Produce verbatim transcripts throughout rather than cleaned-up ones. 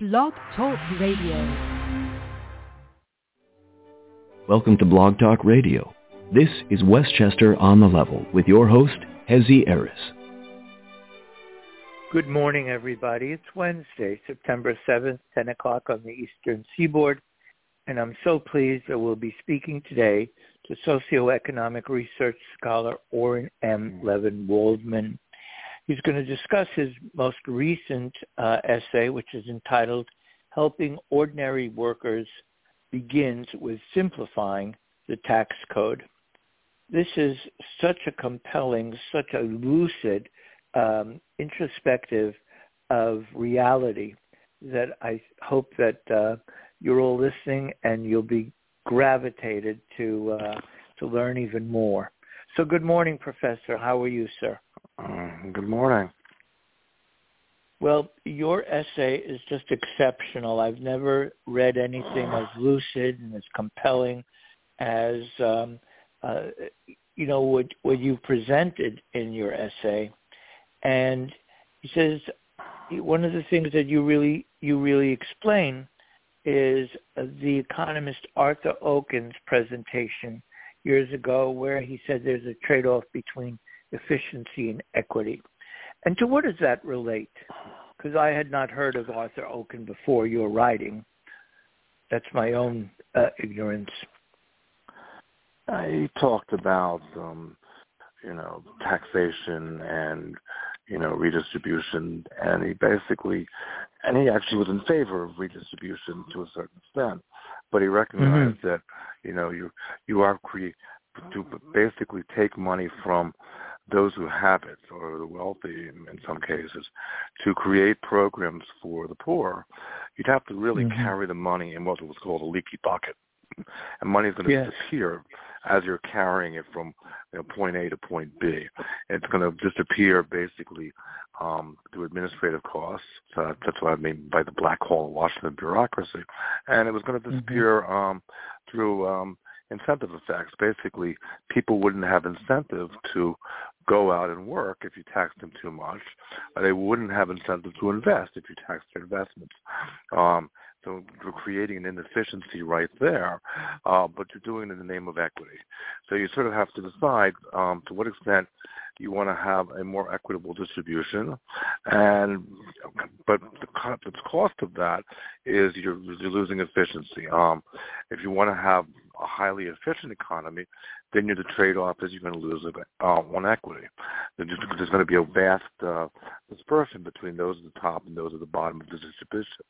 Blog Talk Radio. Welcome to Blog Talk Radio. This is Westchester on the Level with your host, Hezi Eris. Good morning, everybody. It's Wednesday, September seventh, ten o'clock on the Eastern Seaboard, and I'm so pleased that we'll be speaking today to socioeconomic research scholar Oren M. Levin Waldman. He's going to discuss his most recent uh, essay, which is entitled Helping Ordinary Workers Begins with Simplifying the Tax Code. This is such a compelling, such a lucid, um, introspective of reality that I hope that uh, you're all listening and you'll be gravitated to uh, to learn even more. So good morning, Professor. How are you, sir? Uh, good morning. Well, your essay is just exceptional. I've never read anything as lucid and as compelling as, um, uh, you know, what, what you presented in your essay. And he says one of the things that you really you really explain is uh, the economist Arthur Oken's presentation years ago, where he said there's a trade-off between efficiency and equity. And to what does that relate? Because I had not heard of Arthur Oken before your writing. That's my own uh, ignorance. Uh, he talked about, um, you know, taxation and, you know, redistribution, and he basically, and he actually was in favor of redistribution to a certain extent, but he recognized mm-hmm. that, you know, you you are cre- to basically take money from those who have it, or the wealthy in, in some cases, to create programs for the poor. You'd have to really mm-hmm. carry the money in what was called a leaky bucket. And money is going to yes. disappear as you're carrying it from, you know, point A to point B. It's going to disappear basically um, through administrative costs. So that's what I mean by the black hole of Washington bureaucracy. And it was going to disappear mm-hmm. um, through um, incentive effects. Basically, people wouldn't have incentive to go out and work if you taxed them too much. They wouldn't have incentive to invest if you taxed their investments. Um, so you're creating an inefficiency right there, uh, but you're doing it in the name of equity. So you sort of have to decide um, to what extent you want to have a more equitable distribution, and but the, the cost of that is you're, you're losing efficiency. Um, if you want to have a highly efficient economy, then you're the trade-off is you're going to lose uh, on equity. There's, there's going to be a vast uh, dispersion between those at the top and those at the bottom of the distribution.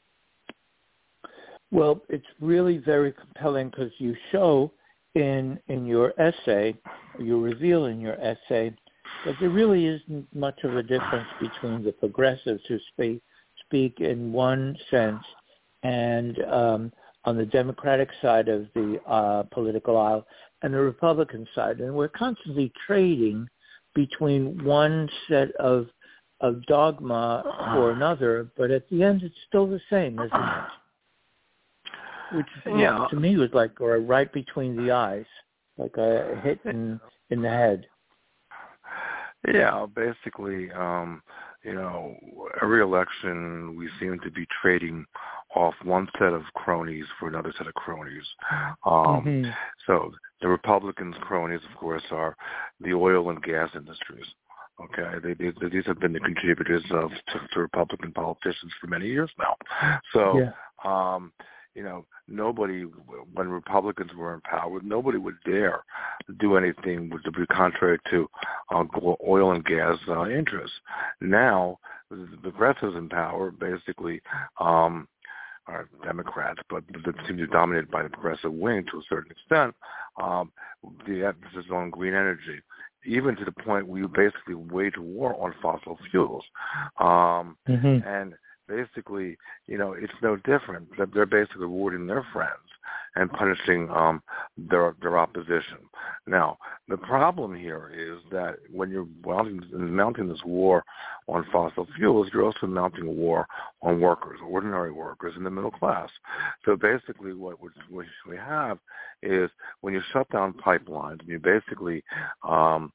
Well, it's really very compelling because you show in in your essay, you reveal in your essay, that there really isn't much of a difference between the progressives who speak, speak in one sense and um, on the Democratic side of the uh, political aisle and the Republican side. And we're constantly trading between one set of of dogma for another, but at the end it's still the same, isn't it? Which yeah. to me was like or right between the eyes, like a hit in, in the head. Yeah, basically, um, you know, every election we seem to be trading off one set of cronies for another set of cronies. Um, mm-hmm. So the Republicans' cronies, of course, are the oil and gas industries. Okay, they, they, these have been the contributors of to, to Republican politicians for many years now. So, yeah. um, you know, nobody, when Republicans were in power, nobody would dare do anything which would be contrary to uh, oil and gas uh, interests. Now, the progressives in power basically um, are Democrats, but they seem to be dominated by the progressive wing to a certain extent. Um, the emphasis on green energy, even to the point where you basically wage war on fossil fuels. Um, mm-hmm. And basically, you know, it's no different. They're basically rewarding their friends and punishing um, their their opposition. Now, the problem here is that when you're mounting, mounting this war on fossil fuels, you're also mounting a war on workers, ordinary workers in the middle class. So basically what we have is when you shut down pipelines and you basically um,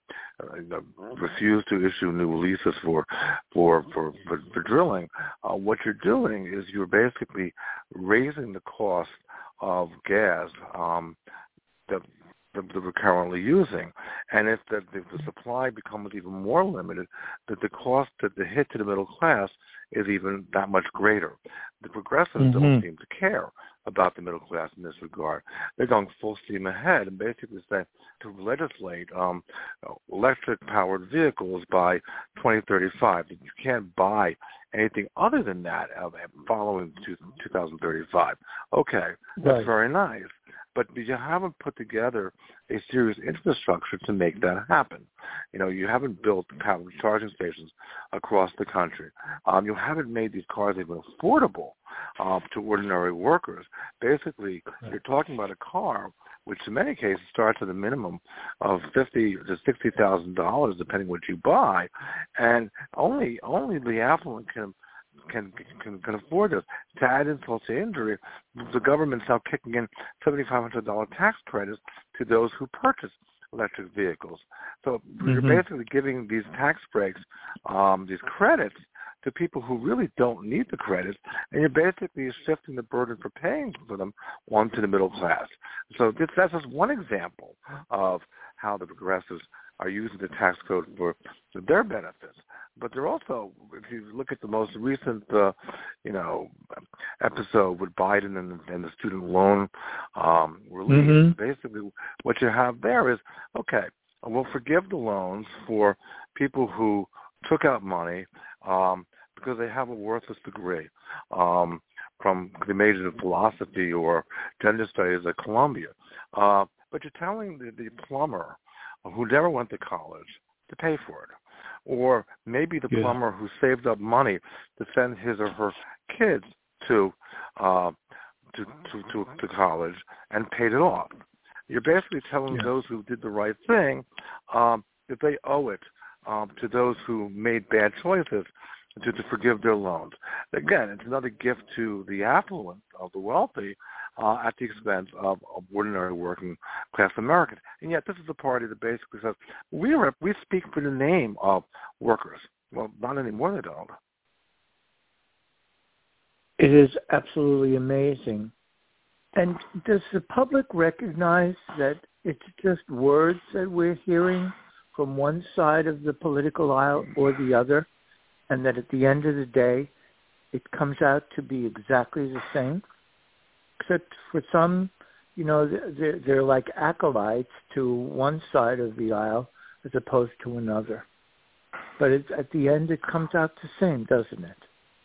refuse to issue new leases for for for, for, for drilling, uh, what you're doing is you're basically raising the cost of gas um, that that we're currently using. And if the, if the supply becomes even more limited, that the cost, that the hit to the middle class is even that much greater. The progressives mm-hmm. don't seem to care about the middle class in this regard. They're going full steam ahead and basically say to legislate um, electric-powered vehicles by twenty thirty-five. That you can't buy anything other than that uh, following two thousand thirty-five. Okay, that's right. Very nice. But you haven't put together a serious infrastructure to make that happen. You know, you haven't built power charging stations across the country. Um, you haven't made these cars even affordable uh, to ordinary workers. Basically, right. You're talking about a car which in many cases starts at a minimum of fifty to sixty thousand dollars, depending what you buy, and only only the affluent can. Can, can can afford this. To add insult to injury, the government's now kicking in seventy-five hundred dollars tax credits to those who purchase electric vehicles. So mm-hmm. you're basically giving these tax breaks, um, these credits, to people who really don't need the credits, and you're basically shifting the burden for paying for them onto the middle class. So this, that's just one example of how the progressives are using the tax code for their benefits. But they're also, if you look at the most recent, uh, you know, episode with Biden and, and the student loan um, relief, mm-hmm. basically what you have there is, okay, we'll forgive the loans for people who took out money um, because they have a worthless degree um, from they majored in philosophy or gender studies at Columbia. Uh, but you're telling the, the plumber who never went to college to pay for it. Or maybe the yeah. plumber who saved up money to send his or her kids to, uh, to, to, to, to college and paid it off. You're basically telling yeah. those who did the right thing um, that they owe it um, to those who made bad choices to, to forgive their loans. Again, it's another gift to the affluent of the wealthy uh, at the expense of, of ordinary working class Americans. And yet this is a party that basically says, we are, we speak for the name of workers. Well, not anymore, they don't. It is absolutely amazing. And does the public recognize that it's just words that we're hearing from one side of the political aisle or the other, and that at the end of the day, it comes out to be exactly the same? Except for some, you know, they're, they're like acolytes to one side of the aisle as opposed to another. But it's, at the end, it comes out the same, doesn't it?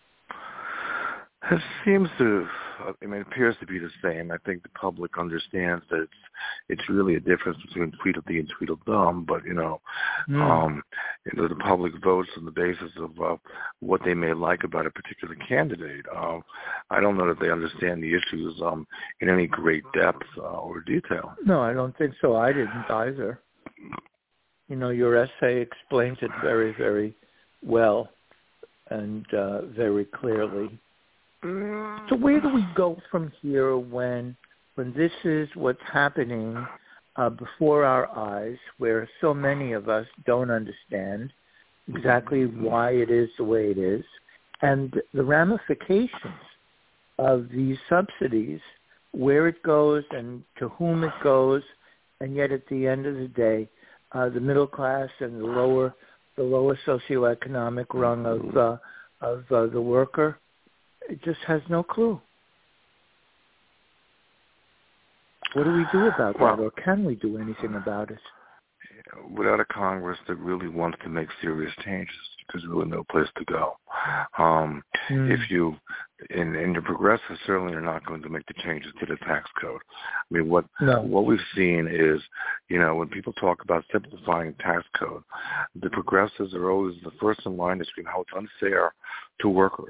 It seems to, I mean, it appears to be the same. I think the public understands that it's, it's really a difference between Tweedledee and Tweedledum, but, you know, mm. um, you know, the public votes on the basis of uh, what they may like about a particular candidate. Uh, I don't know that they understand the issues um, in any great depth uh, or detail. No, I don't think so. I didn't either. You know, your essay explains it very, very well and uh, very clearly. So where do we go from here when when this is what's happening uh, before our eyes, where so many of us don't understand exactly why it is the way it is, and the ramifications of these subsidies, where it goes and to whom it goes, and yet at the end of the day, uh, the middle class and the lower the lower socioeconomic rung of uh, of uh, the worker, it just has no clue. What do we do about well, that, or can we do anything about it? Without a Congress that really wants to make serious changes, there's really no place to go. Um, mm. If you, and, and the progressives certainly are not going to make the changes to the tax code. I mean, what no. what we've seen is, you know, when people talk about simplifying tax code, the progressives are always the first in line to scream how it's unfair to workers.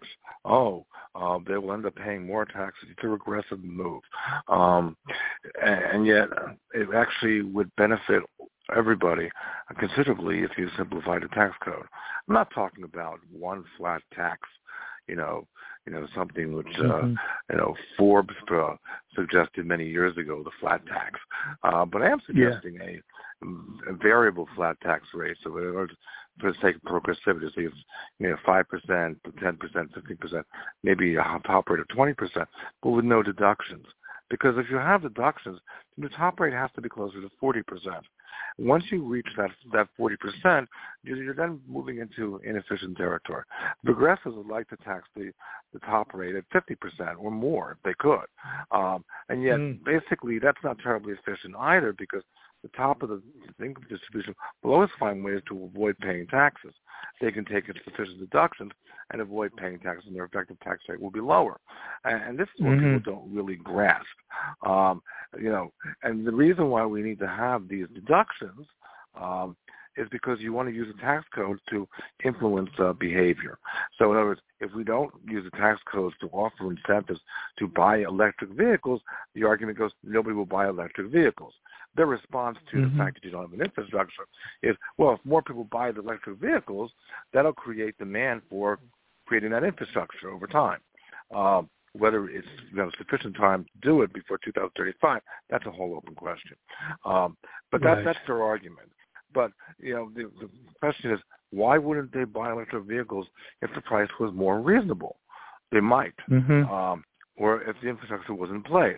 oh, uh, they will end up paying more taxes. It's a regressive move. Um, and, and yet it actually would benefit everybody considerably if you simplify the tax code. I'm not talking about one flat tax, you know, you know, something which, uh, mm-hmm. you know, Forbes uh, suggested many years ago, the flat tax. Uh, but I am suggesting yeah. a, a variable flat tax rate. So in order to, for the sake of progressivity, so you have, you know, five percent, ten percent, fifteen percent, maybe a top rate of twenty percent, but with no deductions. Because if you have deductions, the top rate has to be closer to forty percent. Once you reach that that forty percent, you're, you're then moving into inefficient territory. Progressives would like to tax the, the top rate at fifty percent or more if they could. Um, and yet, mm. basically, that's not terribly efficient either, because the top of the income distribution will always find ways to avoid paying taxes. They can take insufficient deductions and avoid paying taxes, and their effective tax rate will be lower. And, and this is what mm-hmm. people don't really grasp. Um, you know, and the reason why we need to have these deductions um, is because you want to use the tax code to influence uh, behavior. So in other words, if we don't use the tax codes to offer incentives to buy electric vehicles, the argument goes, nobody will buy electric vehicles. Their response to mm-hmm. the fact that you don't have an infrastructure is, well, if more people buy the electric vehicles, that'll create demand for creating that infrastructure over time. Um, whether it's you know, sufficient time to do it before two thousand thirty-five, that's a whole open question. Um, but that, right. that's their argument. But, you know, the, the question is, why wouldn't they buy electric vehicles if the price was more reasonable? They might, mm-hmm. um, or if the infrastructure was in place.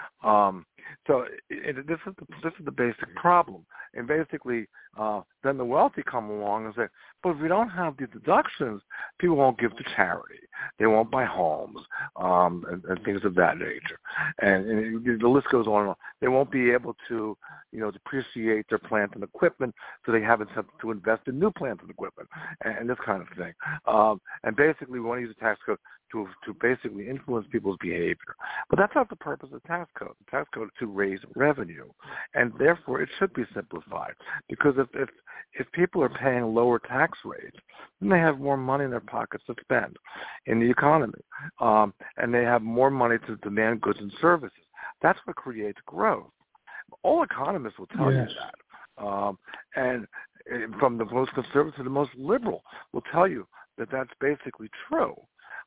Um, so it, it, this is the, this is the basic problem. And basically, uh, then the wealthy come along and say, but if we don't have these deductions, people won't give to charity. They won't buy homes um, and, and things of that nature. And, and it, the list goes on and on. They won't be able to, you know, depreciate their plant and equipment, so they have incentive to invest in new plant and equipment and, and this kind of thing. Um, and basically, we want to use the tax code to to basically influence people's behavior. But that's not the purpose of the tax code. The tax code is to raise revenue, and therefore it should be simplified. Because if if, if people are paying lower tax rates, then they have more money in their pockets to spend in the economy, um, and they have more money to demand goods and services. That's what creates growth. All economists will tell yes. you that, um, and from the most conservative to the most liberal will tell you that that's basically true.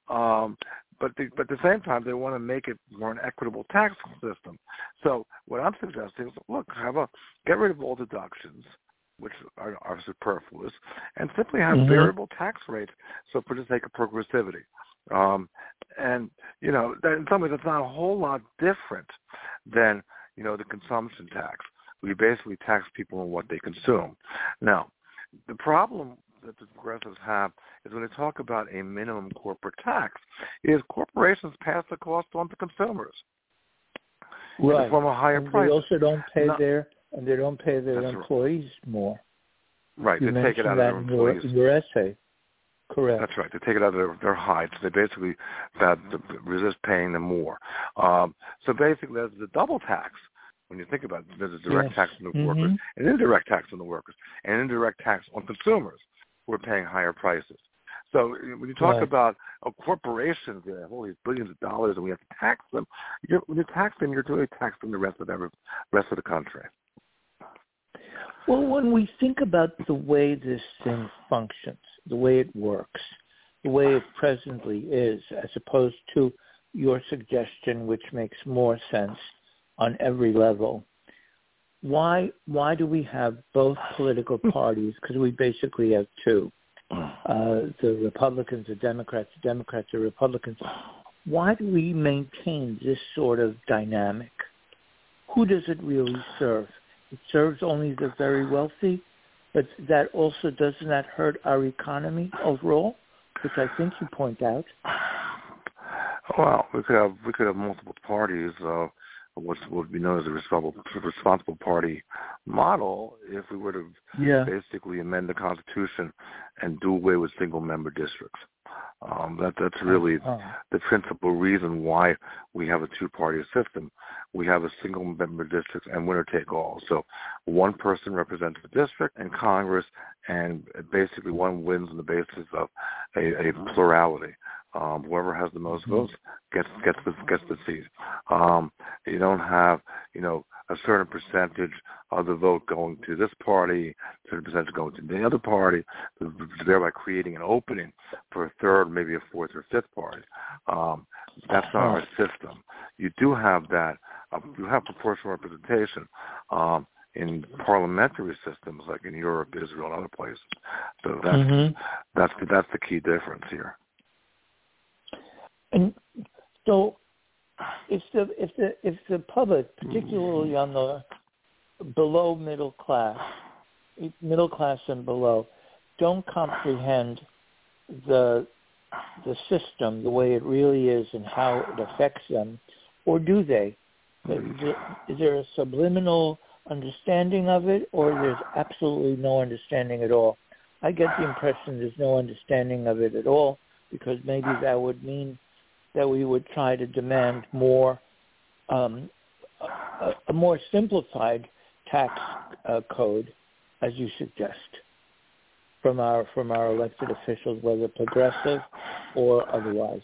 Um, but, the, but at the same time, they want to make it more an equitable tax system. So what I'm suggesting is, look, have a get rid of all deductions, which are, are superfluous, and simply have mm-hmm. variable tax rates. So for the sake of progressivity, um, and you know, that in some ways, it's not a whole lot different than you know the consumption tax. We basically tax people on what they consume. Now, the problem that the progressives have is when they talk about a minimum corporate tax, is corporations pass the cost on to consumers right. in the form of higher and prices. They also don't pay Not, their and they don't pay their employees right. more. Right, you they take it out of their employees. In your, in your essay, correct? That's right. They take it out of their, their hides. They basically that resist paying them more. Um, so basically, there's the double tax. When you think about it, there's a direct yes. tax on the mm-hmm. workers, an indirect tax on the workers, and an indirect tax on consumers who are paying higher prices. So when you talk right. about oh, corporations, they have all these billions of dollars, and we have to tax them. You're, when you tax them, you're really taxing the rest of every rest of the country. Well, when we think about the way this thing functions, the way it works, the way it presently is, as opposed to your suggestion, which makes more sense on every level, why why do we have both political parties? Because we basically have two, uh, the Republicans, the Democrats, the Democrats, the Republicans. Why do we maintain this sort of dynamic? Who does it really serve? It serves only the very wealthy, but that also doesn't that hurt our economy overall, which I think you point out. Well, we could have we could have multiple parties. Uh, what would be known as a responsible, responsible party model if we were to yeah. basically amend the Constitution and do away with single-member districts. Um, that that's really oh. the principal reason why we have a two-party system. We have a single-member district and winner-take-all. So one person represents the district and Congress, and basically one wins on the basis of a, a plurality. Um, whoever has the most Mm-hmm. votes gets gets the gets the seat. Um, you don't have, you know, a certain percentage of the vote going to this party, a certain percentage going to the other party, thereby creating an opening for a third, maybe a fourth or fifth party. Um, that's not our system. You do have that. Uh, you have proportional representation um, in parliamentary systems like in Europe, Israel, and other places. So that's Mm-hmm. that's the, that's the key difference here. And so, if the if the if the public, particularly on the below middle class, middle class and below, don't comprehend the the system the way it really is and how it affects them, or do they? Is there a subliminal understanding of it, or there's absolutely no understanding at all? I get the impression there's no understanding of it at all, because maybe that would mean that we would try to demand more, um, a, a more simplified tax uh, code, as you suggest, from our from our elected officials, whether progressive or otherwise.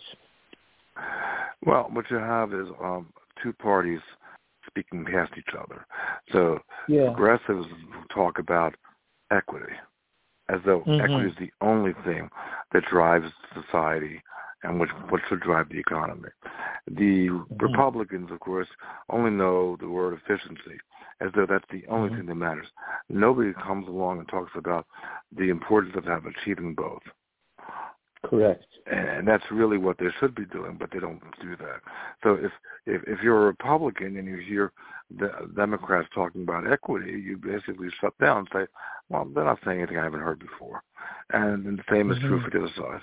Well, what you have is um, two parties speaking past each other. So yeah. progressives talk about equity, as though mm-hmm. equity is the only thing that drives society and which what should drive the economy. The mm-hmm. Republicans, of course, only know the word efficiency, as though that's the only mm-hmm. thing that matters. Nobody comes along and talks about the importance of have achieving both. Correct. And that's really what they should be doing, but they don't do that. So if if, if you're a Republican and you hear the Democrats talking about equity, you basically shut down and say, well, they're not saying anything I haven't heard before. And the same is mm-hmm. true for the other side.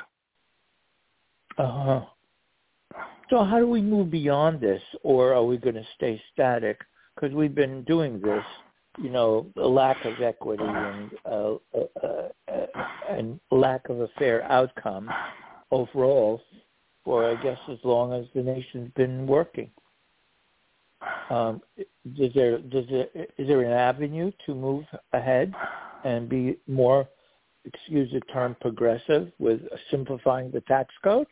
Uh-huh. So how do we move beyond this, or are we going to stay static? Because we've been doing this, you know, a lack of equity and uh, uh, uh, and lack of a fair outcome overall for, I guess, as long as the nation's been working. Um, is there does there is there an avenue to move ahead and be more, excuse the term, progressive with simplifying the tax code?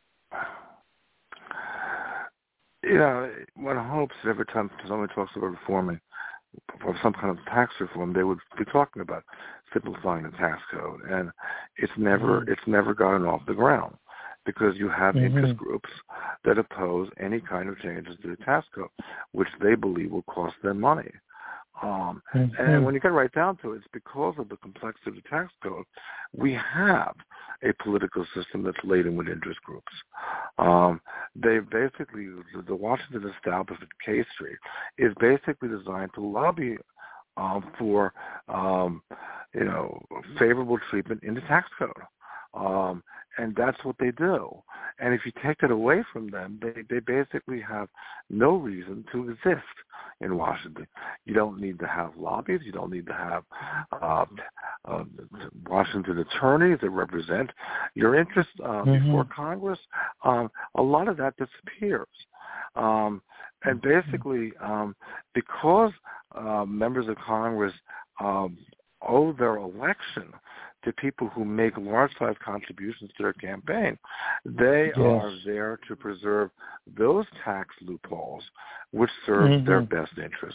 You know, one hopes every time somebody talks about reforming or some kind of tax reform, they would be talking about simplifying the tax code, and it's never mm-hmm. it's never gotten off the ground because you have mm-hmm. interest groups that oppose any kind of changes to the tax code, which they believe will cost them money. Um, mm-hmm. And when you get right down to it, it's because of the complexity of the tax code, we have a political system that's laden with interest groups. Um, they basically, the Washington establishment, K Street, is basically designed to lobby um, for, um, you know, favorable treatment in the tax code. Um, and that's what they do. And if you take it away from them, they, they basically have no reason to exist in Washington. You don't need to have lobbies. You don't need to have uh, uh, Washington attorneys that represent your interests uh, mm-hmm. before Congress. Um, a lot of that disappears. Um, and basically, um, because uh, members of Congress um, owe their election to people who make large-size contributions to their campaign, they yes. are there to preserve those tax loopholes which serve mm-hmm. their best interests.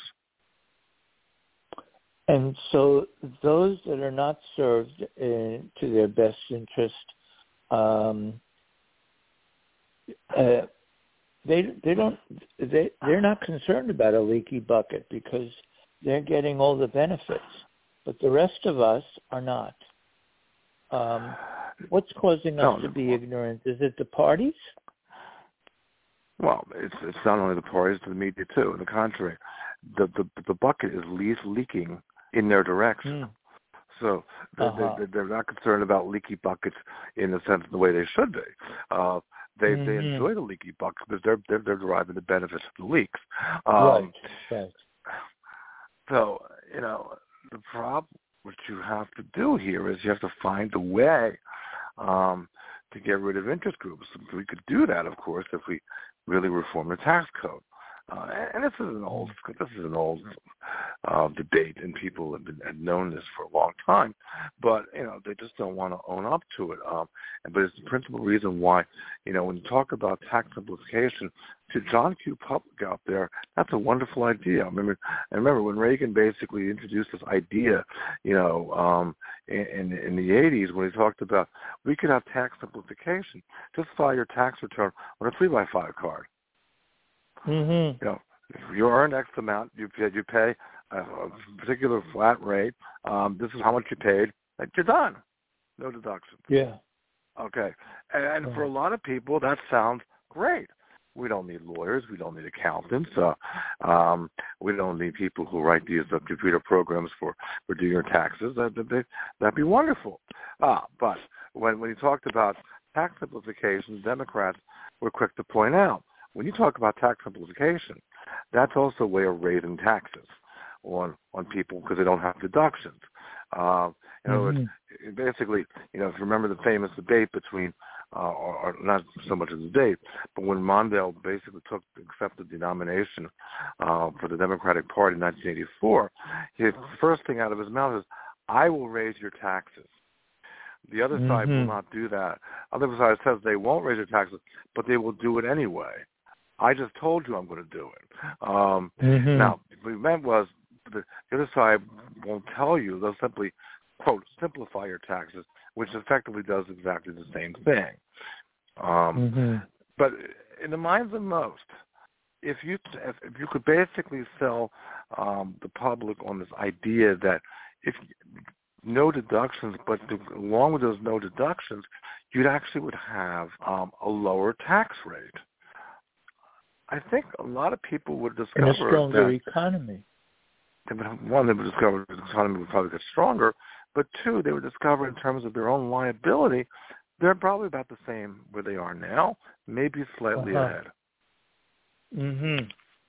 And so those that are not served in, to their best interest, um, uh, they they don't they they're not concerned about a leaky bucket because they're getting all the benefits, but the rest of us are not. Um, what's causing us no, to be ignorant? Is it the parties? Well, it's it's not only the parties, but the media too. On the contrary, the the, the bucket is least leaking in their direction. Mm. So they're, uh-huh. they're, they're not concerned about leaky buckets in the sense of the way they should be. Uh, they mm-hmm. they enjoy the leaky buckets because they're, they're they're deriving the benefits of the leaks. Um, right. Right. So you know the problem. What you have to do here is you have to find a way um, to get rid of interest groups. We could do that, of course, if we really reform the tax code. Uh, and this is an old, this is an old uh, debate, and people have, been, have known this for a long time, but you know they just don't want to own up to it. Um, but it's the principal reason why, you know, when you talk about tax simplification, to John Q. Public out there, that's a wonderful idea. I remember, I remember when Reagan basically introduced this idea, you know, um, in, in the eighties when he talked about we could have tax simplification. Just file your tax return on a three by five card. Mm-hmm. You know, if you earn X amount, you pay, you pay a, a particular flat rate. Um, this is how much you paid. Like, you're done. No deductions. Yeah. Okay. And, and for a lot of people, that sounds great. We don't need lawyers. We don't need accountants. Uh, um, we don't need people who write these uh, computer programs for, for doing your taxes. That, that, that'd be wonderful. Ah, but when, when you talked about tax simplification, Democrats were quick to point out, when you talk about tax simplification, that's also a way of raising taxes on on people because they don't have deductions. Uh, in other words, basically, you know, if you remember the famous debate between, uh, or, or not so much a debate, but when Mondale basically took accepted the nomination uh, for the Democratic Party in nineteen eighty-four, his first thing out of his mouth is, "I will raise your taxes." The other mm-hmm. side will not do that. The other side says they won't raise your taxes, but they will do it anyway. I just told you I'm going to do it. Um, mm-hmm. Now, what he meant was the, the other side won't tell you. They'll simply, quote, simplify your taxes, which effectively does exactly the same thing. Um, mm-hmm. But in the minds of most, if you if, if you could basically sell um, the public on this idea that if no deductions, but along with those no deductions, you'd actually would have um, a lower tax rate. I think a lot of people would discover and a stronger that, economy. One, they would discover the economy would probably get stronger, but two, they would discover in terms of their own liability, they're probably about the same where they are now, maybe slightly uh-huh. ahead. Mm-hmm.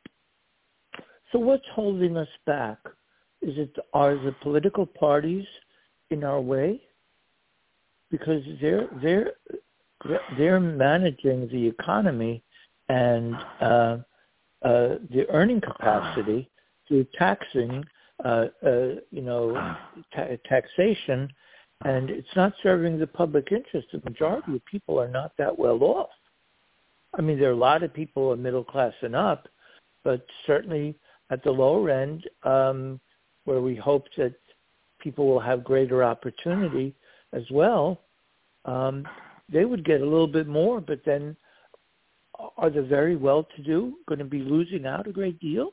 So what's holding us back? Is it are the political parties in our way? Because they're they're they're managing the economy and uh, uh, the earning capacity through taxing, uh, uh, you know, ta- taxation, and it's not serving the public interest. The majority of people are not that well off. I mean, there are a lot of people who are middle class and up, but certainly at the lower end, um, where we hope that people will have greater opportunity as well, um, they would get a little bit more, but then are the very well-to-do going to be losing out a great deal?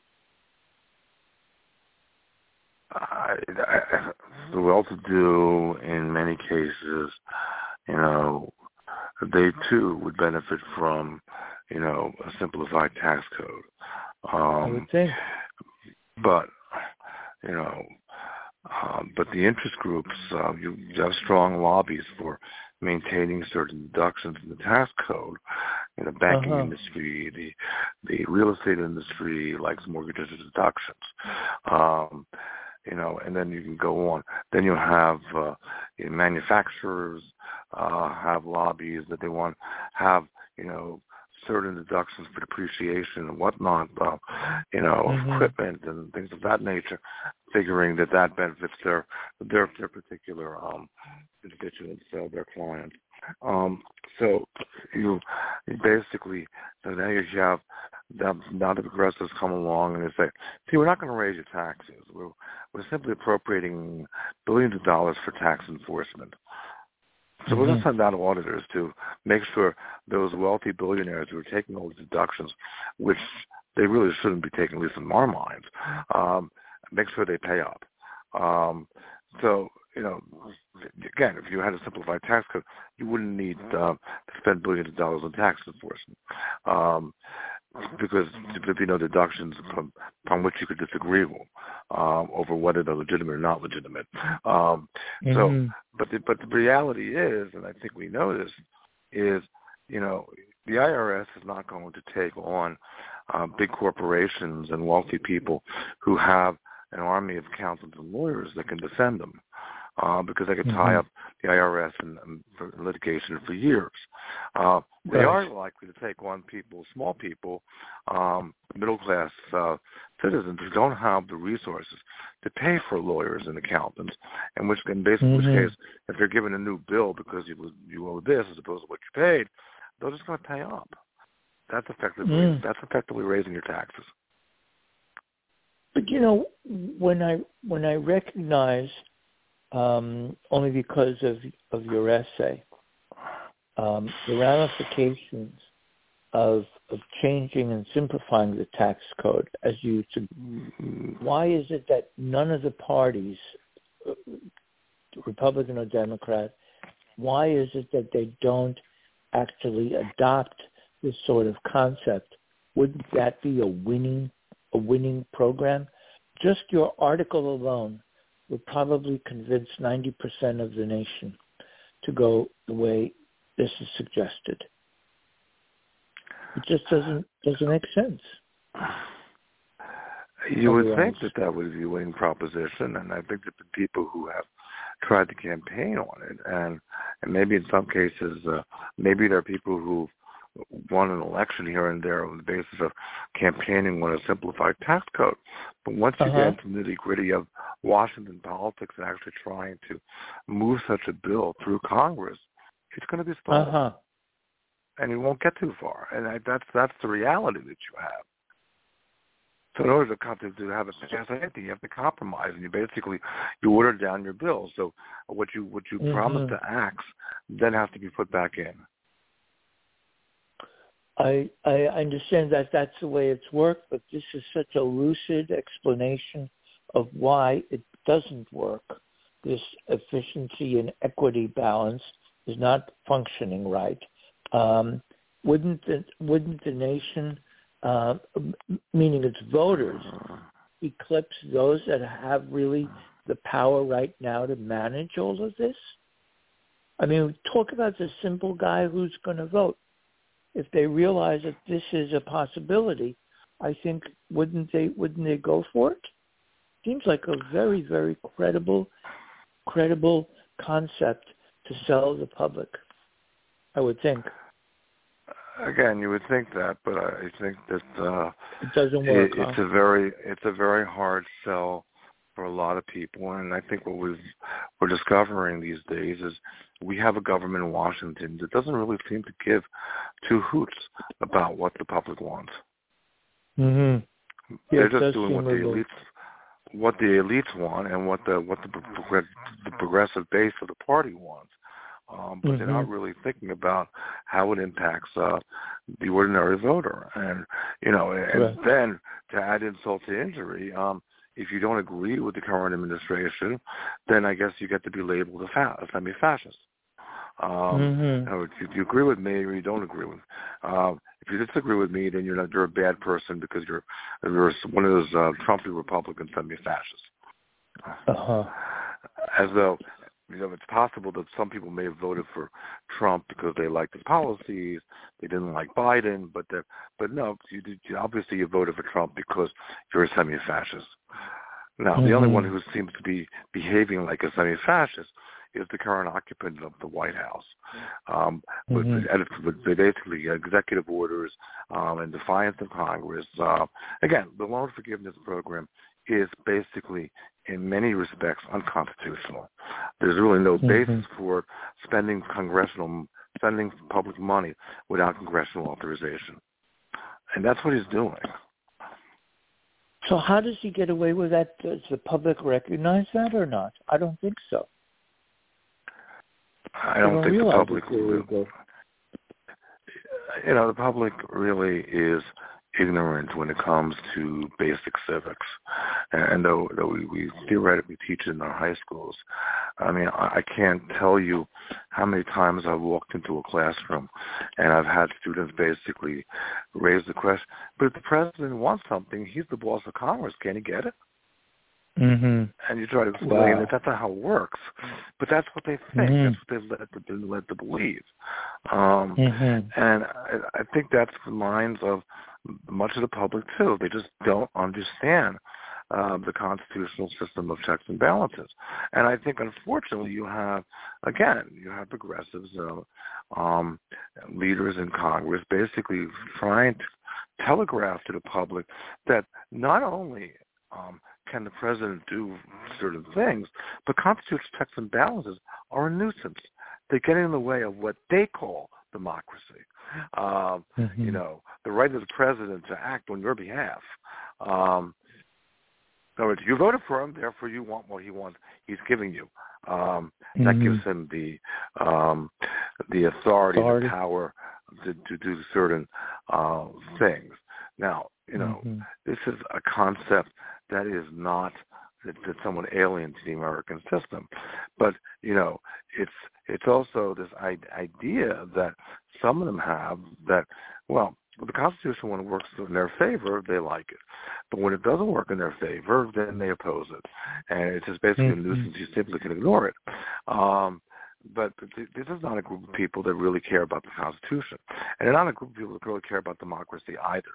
Uh, the well-to-do, in many cases, you know, they too would benefit from, you know, a simplified tax code. Um, I would think. But, you know, um, but the interest groups, uh, you, you have strong lobbies for maintaining certain deductions in the tax code. You know, banking uh-huh. industry, the the real estate industry likes mortgages and deductions. Um, you know, and then you can go on. Then you have uh, you know, manufacturers uh, have lobbies that they want have, you know, certain deductions for depreciation and whatnot, uh, you know, mm-hmm. equipment and things of that nature, figuring that that benefits their their, their particular um, constituents, uh, their clients. Um, so you, you basically, so now you have, now the progressives come along and they say, see, we're not going to raise your taxes. We're, we're simply appropriating billions of dollars for tax enforcement. So mm-hmm. we're going to send out auditors to make sure those wealthy billionaires who are taking all the deductions, which they really shouldn't be taking, at least in our minds, um, make sure they pay up. Um, so, you know, again, if you had a simplified tax code, you wouldn't need uh, to spend billions of dollars on tax enforcement. Um, because there'd be no deductions from, from which you could disagree with, um, over whether they're legitimate or not legitimate. Um, mm-hmm. So, but the, but the reality is, and I think we know this, is, you know, the I R S is not going to take on uh, big corporations and wealthy people who have an army of accountants and lawyers that can defend them. uh, because they could mm-hmm. tie up the I R S in, in litigation for years. Uh, they right. are likely to take on people, small people, um, middle-class uh, citizens who don't have the resources to pay for lawyers and accountants, in which, in basically mm-hmm. which case, if they're given a new bill because you you owe this as opposed to what you paid, they're just going to pay up. That's effectively mm. that's effectively raising your taxes. But you know, when I when I recognize, um, only because of of your essay, um, the ramifications of of changing and simplifying the tax code, as you, why is it that none of the parties, Republican or Democrat, why is it that they don't actually adopt this sort of concept? Wouldn't that be a winning a winning program? Just your article alone would probably convince ninety percent of the nation to go the way this is suggested. It just doesn't doesn't make sense. You would Otherwise. think that that would be a winning proposition, and I think that the people who have tried to campaign on it, and and maybe in some cases, uh, maybe there are people who've won an election here and there on the basis of campaigning on a simplified tax code. But once you uh-huh. get into the nitty-gritty of Washington politics and actually trying to move such a bill through Congress, it's going to be stalled. Uh-huh. And you won't get too far. And I, that's that's the reality that you have. So in order to come to, to have a pass anything, you have to compromise, and you basically you order down your bill. So what you what you mm-hmm. promise to axe then has to be put back in. I I understand that that's the way it's worked, but this is such a lucid explanation of why it doesn't work. This efficiency and equity balance is not functioning right. Um, wouldn't the, wouldn't the nation, uh, meaning its voters, eclipse those that have really the power right now to manage all of this? I mean, talk about the simple guy who's going to vote. If they realize that this is a possibility, I think wouldn't they wouldn't they go for it? Seems like a very, very credible, credible concept to sell the public, I would think. Again, you would think that, but I think that uh, it doesn't work. It, it's huh? a very, it's a very hard sell for a lot of people, and I think what we've, we're discovering these days is we have a government in Washington that doesn't really seem to give two hoots about what the public wants. Mm-hmm. They're yeah, just doing what the elites, what the elites want, and what the what the, the progressive base of the party wants. Um, but mm-hmm. they're not really thinking about how it impacts uh, the ordinary voter. And, you know, and right. then to add insult to injury, um, if you don't agree with the current administration, then I guess you get to be labeled a, fa- a semi-fascist. Um, mm-hmm. If you, if you agree with me or you don't agree with me. Um, if you disagree with me, then you're not, you're a bad person because you're, you're one of those uh, Trumpy Republican semi-fascists. Uh-huh. As though... You know, it's possible that some people may have voted for Trump because they liked his policies, they didn't like Biden, but but no, you, you, obviously you voted for Trump because you're a semi-fascist. Now, mm-hmm. the only one who seems to be behaving like a semi-fascist is the current occupant of the White House. Um, mm-hmm. with, with basically executive orders um, and defiance of Congress. Uh, again, the loan forgiveness program is basically, in many respects, unconstitutional. There's really no mm-hmm. basis for spending congressional, spending public money without congressional authorization. And that's what he's doing. So how does he get away with that? Does the public recognize that or not? I don't think so. I don't, don't think the public will. You know, the public really is ignorant when it comes to basic civics. And though, though we, we theoretically teach it in our high schools, I mean, I, I can't tell you how many times I've walked into a classroom and I've had students basically raise the question, but if the president wants something, he's the boss of Congress. Can he get it? Mm-hmm. And you try to explain wow. that that's not how it works. But that's what they think. Mm-hmm. That's what they've led, been led to believe. Um, mm-hmm. And I, I think that's the minds of much of the public, too. They just don't understand uh, the constitutional system of checks and balances. And I think, unfortunately, you have, again, you have progressives, uh, um, leaders in Congress basically trying to telegraph to the public that not only um, can the president do certain things, but constitutional checks and balances are a nuisance. They get in the way of what they call democracy. Um, mm-hmm. You know, the right of the president to act on your behalf. Um, in other words, you voted for him, therefore you want what he wants. He's giving you. Um, mm-hmm. That gives him the um, the authority, authority, the power to, to do certain uh, things. Now, you know, mm-hmm. this is a concept that is not that, that somewhat alien to the American system, but you know, it's it's also this idea that some of them have that, well, the Constitution, when it works in their favor, they like it. But when it doesn't work in their favor, then they oppose it. And it's just basically mm-hmm. a nuisance. You simply can ignore it. Um, but this is not a group of people that really care about the Constitution. And they're not a group of people that really care about democracy either.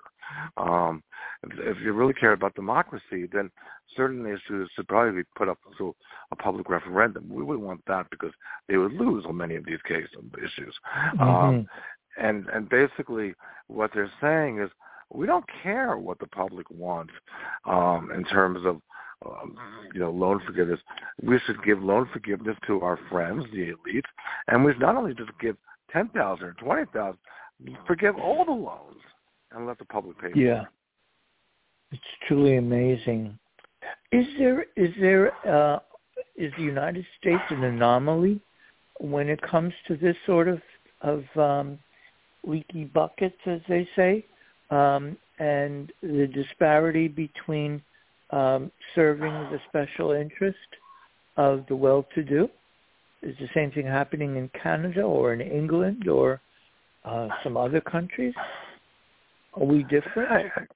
Um, if, if you really care about democracy, then certain issues should probably be put up to a public referendum. We wouldn't want that because they would lose on many of these cases issues. Mm-hmm. Um, and, and basically what they're saying is we don't care what the public wants um, in terms of Um, you know, loan forgiveness. We should give loan forgiveness to our friends, the elite, and we should not only just give ten thousand or twenty thousand, forgive all the loans and let the public pay. Yeah, for it. It's truly amazing. Is there is there uh, is the United States an anomaly when it comes to this sort of of um, leaky buckets, as they say, um, and the disparity between Um, serving the special interest of the well-to-do? Is the same thing happening in Canada or in England or uh, some other countries? Are we different?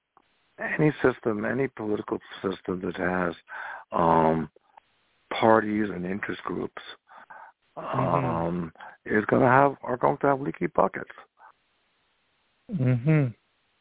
Any system, any political system that has um, parties and interest groups mm-hmm. um, is going to have are going to have leaky buckets. Mm-hmm.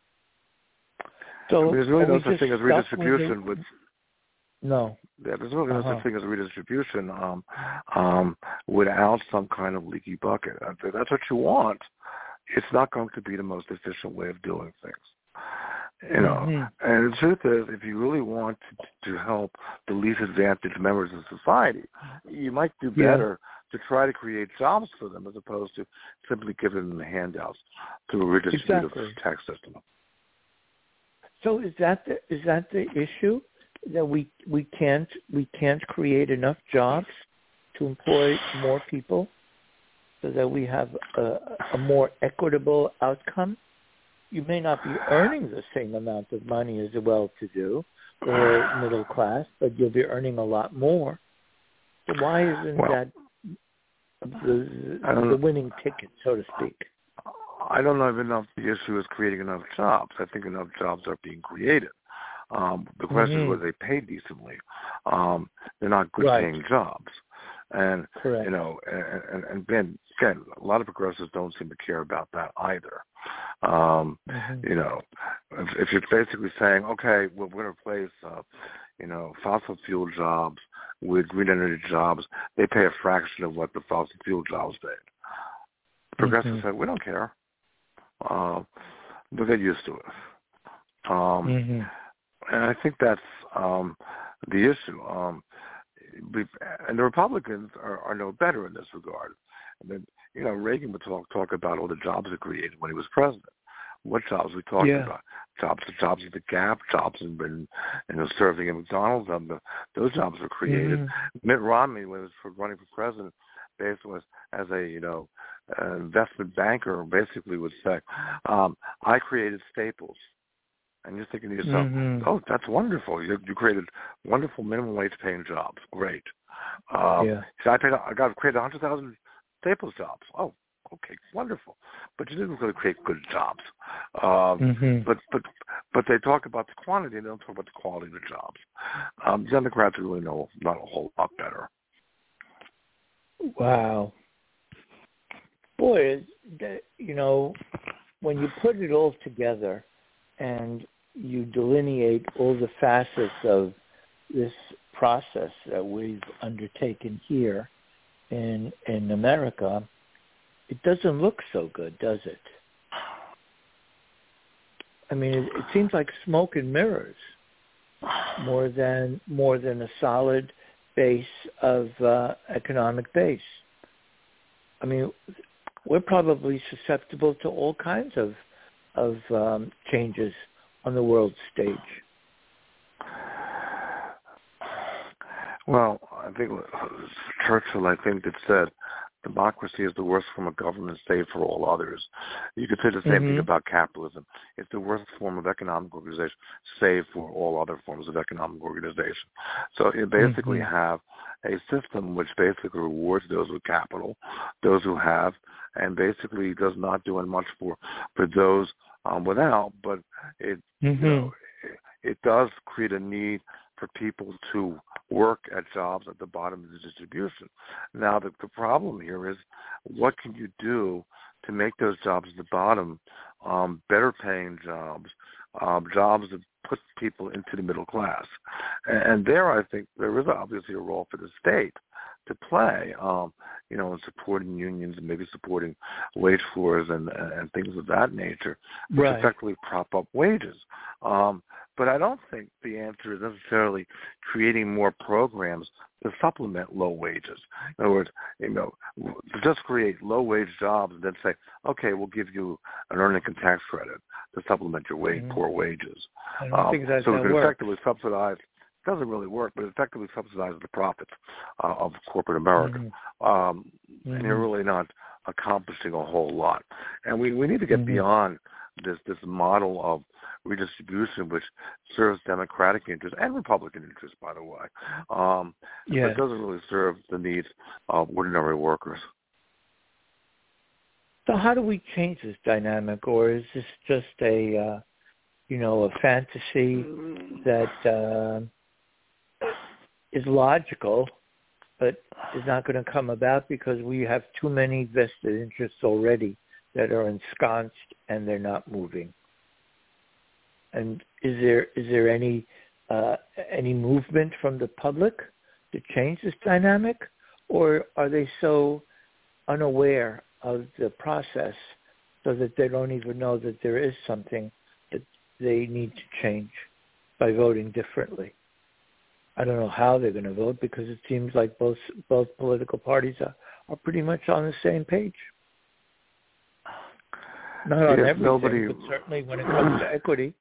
So I mean, there's really no such thing as redistribution. With, with no, yeah, there's really no uh-huh. such thing as redistribution um, um, without some kind of leaky bucket. If that's what you want, it's not going to be the most efficient way of doing things. You know, mm-hmm. and the truth is, if you really want to, to help the least advantaged members of society, you might do better yeah. to try to create jobs for them as opposed to simply giving them the handouts through a redistributive exactly. tax system. So is that the, is that the issue, that we we can't we can't create enough jobs to employ more people so that we have a, a more equitable outcome? You may not be earning the same amount of money as a well-to-do or middle class, but you'll be earning a lot more. So why isn't well, that the, the winning ticket, so to speak? I don't know if enough the issue is creating enough jobs. I think enough jobs are being created. Um, the question mm-hmm. is whether they pay decently. Um, they're not good right. paying jobs. And, Correct. you know, and, and Ben, again, a lot of progressives don't seem to care about that either. Um, mm-hmm. You know, if, if you're basically saying, okay, well, we're going to replace, uh, you know, fossil fuel jobs with green energy jobs, they pay a fraction of what the fossil fuel jobs paid. Progressives mm-hmm. said, we don't care. Uh, they'll get used to it. Um, mm-hmm. And I think that's um, the issue. Um, and the Republicans are, are no better in this regard. And then, you know, Reagan would talk talk about all the jobs he created when he was president. What jobs we talking yeah. about? Jobs, jobs at the Gap, jobs in, in you know, serving at McDonald's. Um, the, those jobs were created. Mm-hmm. Mitt Romney, when he was for running for president, basically was as a you know uh, investment banker, basically would say, um, "I created Staples," and you're thinking to yourself, mm-hmm. "Oh, that's wonderful! You, you created wonderful minimum wage paying jobs. Great." Um, yeah. So I paid. I got created one hundred thousand Staples jobs. Oh, okay, wonderful. But you didn't really create good jobs. Um, mm-hmm. But but but they talk about the quantity, and they don't talk about the quality of the jobs. Um, Democrats really know not a whole lot better. Wow. Boy, you know, when you put it all together and you delineate all the facets of this process that we've undertaken here in in America, it doesn't look so good, does it? I mean, it, it seems like smoke and mirrors more than more than a solid base of uh, economic base. I mean, we're probably susceptible to all kinds of of um, changes on the world stage. Well, I think Churchill, I think, that said, democracy is the worst form of government save for all others. You could say the same mm-hmm. thing about capitalism. It's the worst form of economic organization save for all other forms of economic organization. So you basically mm-hmm. have a system which basically rewards those with capital, those who have, and basically does not do much for, for those um, without, but it, mm-hmm. you know, it, it does create a need for people to work at jobs at the bottom of the distribution. Now, the, the problem here is, what can you do to make those jobs at the bottom um, better paying jobs, um, jobs that put people into the middle class? And, and there, I think, there is obviously a role for the state to play, um, you know, in supporting unions and maybe supporting wage floors and, and things of that nature, which right. effectively prop up wages. Um, but I don't think the answer is necessarily creating more programs to supplement low wages. In other words, you know, to just create low-wage jobs and then say, okay, we'll give you an earned income tax credit to supplement your wage, mm-hmm. poor wages. I don't um, think that's so it can works. effectively subsidize. It doesn't really work, but it effectively subsidizes the profits uh, of corporate America. Mm-hmm. Um, mm-hmm. And you're really not accomplishing a whole lot. And we, we need to get mm-hmm. beyond this this model of redistribution, which serves Democratic interests and Republican interests, by the way. Um, yeah. But it doesn't really serve the needs of ordinary workers. So how do we change this dynamic, or is this just a, uh, you know, a fantasy that uh, is logical, but is not going to come about because we have too many vested interests already that are ensconced and they're not moving? And is there is there any uh, any movement from the public to change this dynamic, or are they so unaware of the process so that they don't even know that there is something that they need to change by voting differently? I don't know how they're going to vote, because it seems like both both political parties are, are pretty much on the same page. Not on yes, everything, nobody, but certainly when it comes to equity.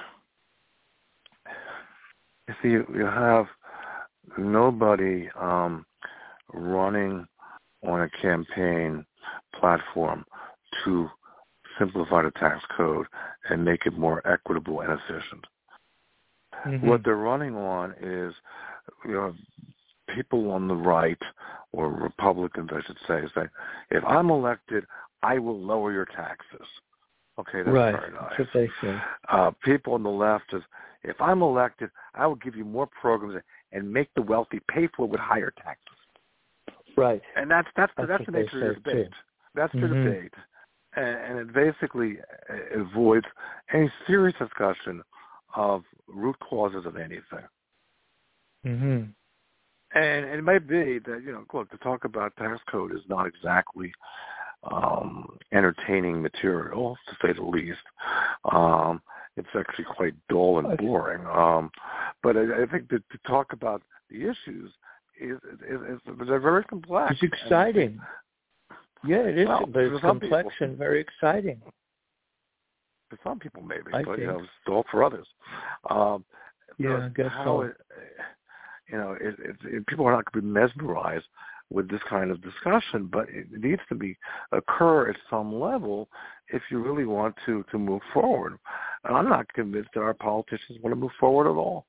You see, you, you have nobody um, running on a campaign platform to simplify the tax code and make it more equitable and efficient. Mm-hmm. What they're running on is, you know, people on the right, or Republicans, I should say, say, if I'm elected, I will lower your taxes. Okay, that's right. very nice. That's what they say. Uh, people on the left is, if I'm elected, I will give you more programs and make the wealthy pay for it with higher taxes. Right. And that's that's that's, that's the nature of the debate. Too. That's mm-hmm. the debate, and, and it basically avoids any serious discussion of root causes of anything. Mm-hmm. And it may be that, you know, look, to talk about tax code is not exactly um, entertaining material, to say the least. Um, it's actually quite dull and boring. Um, but I, I think that to talk about the issues is, is, is, is they're very complex. It's exciting. And, yeah, it is, well, but it's complex people, and very exciting. For some people, maybe, I but think. you know, it's dull for others. Um, yeah, I guess how so. It, you know, it, it, it, people are not going to be mesmerized with this kind of discussion, but it needs to be occur at some level if you really want to, to move forward. And I'm not convinced that our politicians want to move forward at all.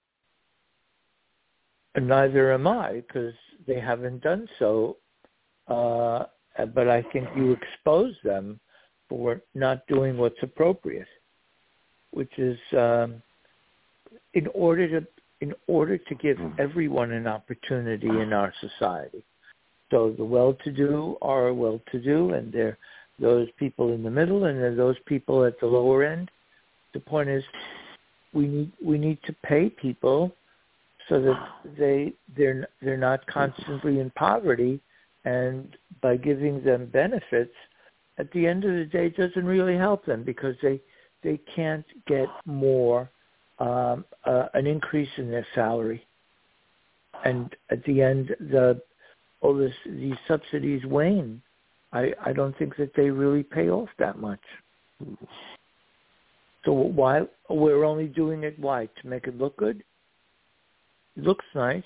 And neither am I, because they haven't done so. Uh, but I think you expose them for not doing what's appropriate, which is um, in order to in order to give everyone an opportunity in our society. So the well-to-do are well-to-do, and there are those people in the middle, and there are those people at the lower end. The point is, we need we need to pay people so that they they're they're not constantly in poverty, and by giving them benefits, at the end of the day, it doesn't really help them because they they can't get more um, uh, an increase in their salary, and at the end, the all this these subsidies wane. I, I don't think that they really pay off that much. So why we're only doing it? Why? To make it look good? It looks nice.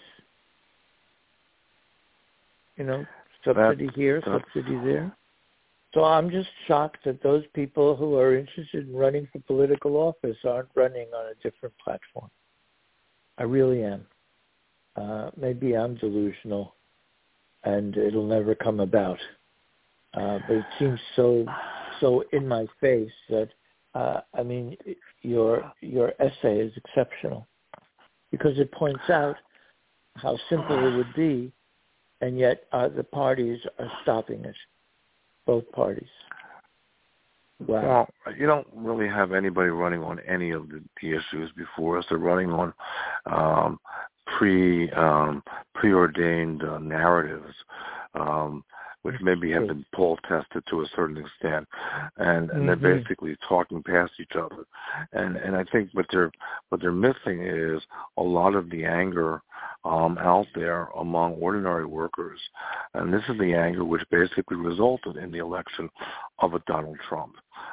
You know, subsidy That, here, that, subsidy there. So I'm just shocked that those people who are interested in running for political office aren't running on a different platform. I really am. Uh, maybe I'm delusional, and it'll never come about. Uh, but it seems so so in my face that uh, I mean your your essay is exceptional because it points out how simple it would be, and yet uh, the parties are stopping it. Both parties. Wow. Well, you don't really have anybody running on any of the, the issues before us. They're running on um, pre um, preordained uh, narratives. Um, which maybe have been poll tested to a certain extent, and, and mm-hmm. they're basically talking past each other. And and I think what they're what they're missing is a lot of the anger um, out there among ordinary workers, and this is the anger which basically resulted in the election of a Donald Trump.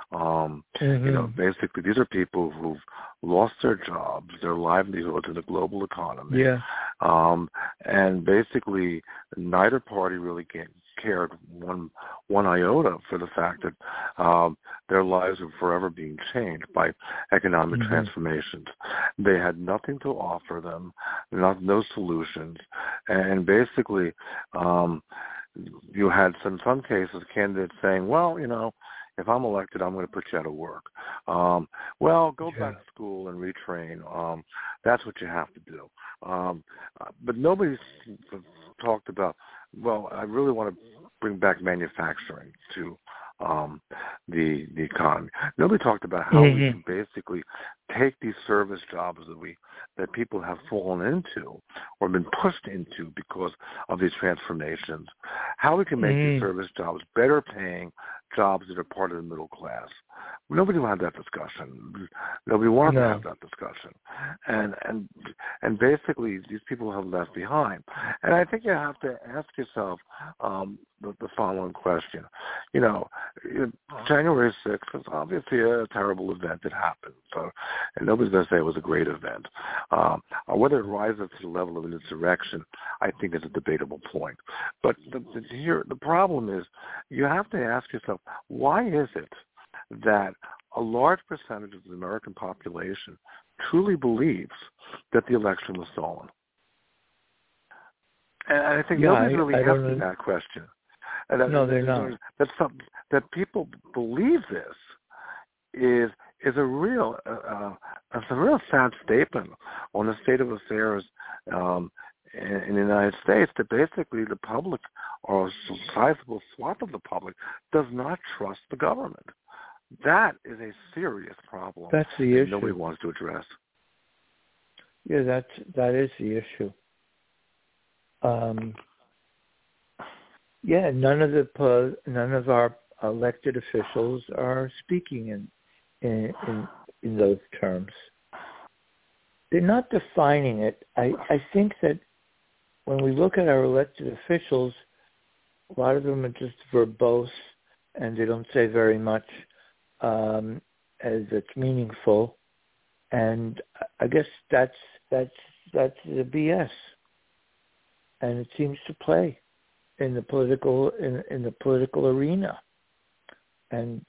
Um, mm-hmm. You know, basically these are people who've lost their jobs, their livelihood to the global economy, yeah. um, and basically neither party really came. cared one one iota for the fact that um, their lives are forever being changed by economic mm-hmm. transformations. They had nothing to offer them, not no solutions, and basically um, you had some some cases candidates saying, well, you know, if I'm elected, I'm going to put you out of work. Um, well, go yeah. back to school and retrain. Um, that's what you have to do. Um, but nobody's talked about, well, I really want to bring back manufacturing to um, the the economy. Nobody talked about how mm-hmm. we can basically take these service jobs that we that people have fallen into or been pushed into because of these transformations, how we can make mm-hmm. these service jobs better paying jobs that are part of the middle class. Nobody will have that discussion. Nobody wants no. to have that discussion. And and and basically these people have left behind. And I think you have to ask yourself um, the, the following question. You know, January sixth was obviously a terrible event that happened. So, and nobody's going to say it was a great event. Um, whether it rises to the level of an insurrection, I think is a debatable point. But the, the, here, the problem is you have to ask yourself, why is it that a large percentage of the American population truly believes that the election was stolen? And I think yeah, nobody's I, really I asking that question. And that, no, that, they're not. That, some, that people believe this is is a real uh, it's a real sad statement on the state of affairs um, in, in the United States. That basically the public, or a sizable swath of the public, does not trust the government. That is a serious problem. That's the issue. Nobody wants to address. Yeah, that's that is the issue. Um, yeah, none of the none of our elected officials are speaking in in in, in those terms. They're not defining it. I, I think that when we look at our elected officials, a lot of them are just verbose, and they don't say very much um, as it's meaningful. And I guess that's that's that's the B S. And it seems to play in the political in, in the political arena. And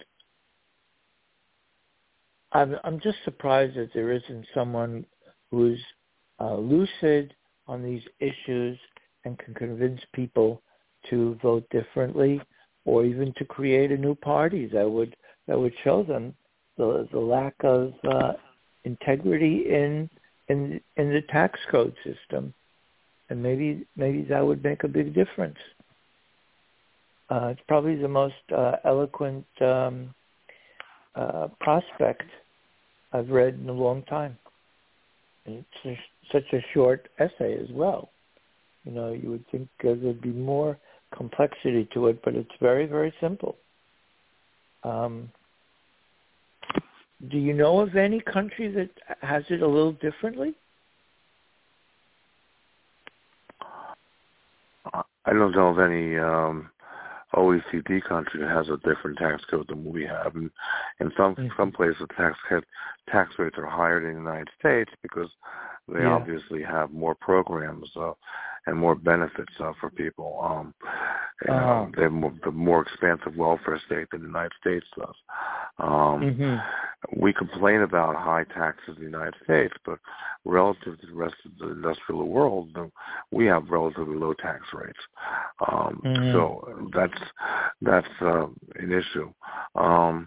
I'm I'm just surprised that there isn't someone who's uh, lucid on these issues and can convince people to vote differently, or even to create a new party that would that would show them the the lack of uh, integrity in in in the tax code system, and maybe maybe that would make a big difference. Uh, it's probably the most uh, eloquent um, uh, prospect I've read in a long time. And it's a, such a short essay as well. You know, you would think uh, there'd be more complexity to it, but it's very, very simple. Um, do you know of any country that has it a little differently? I don't know of any um, O E C D country that has a different tax code than we have. And in some mm-hmm. some places, tax tax rates are higher than the United States because they yeah. obviously have more programs uh, and more benefits uh, for people. Um, you know, uh-huh. They have more, the more expansive welfare state than the United States does. Um, mm-hmm. We complain about high taxes in the United States, but relative to the rest of the industrial world, we have relatively low tax rates. Um, mm-hmm. So that's that's uh, an issue. Um,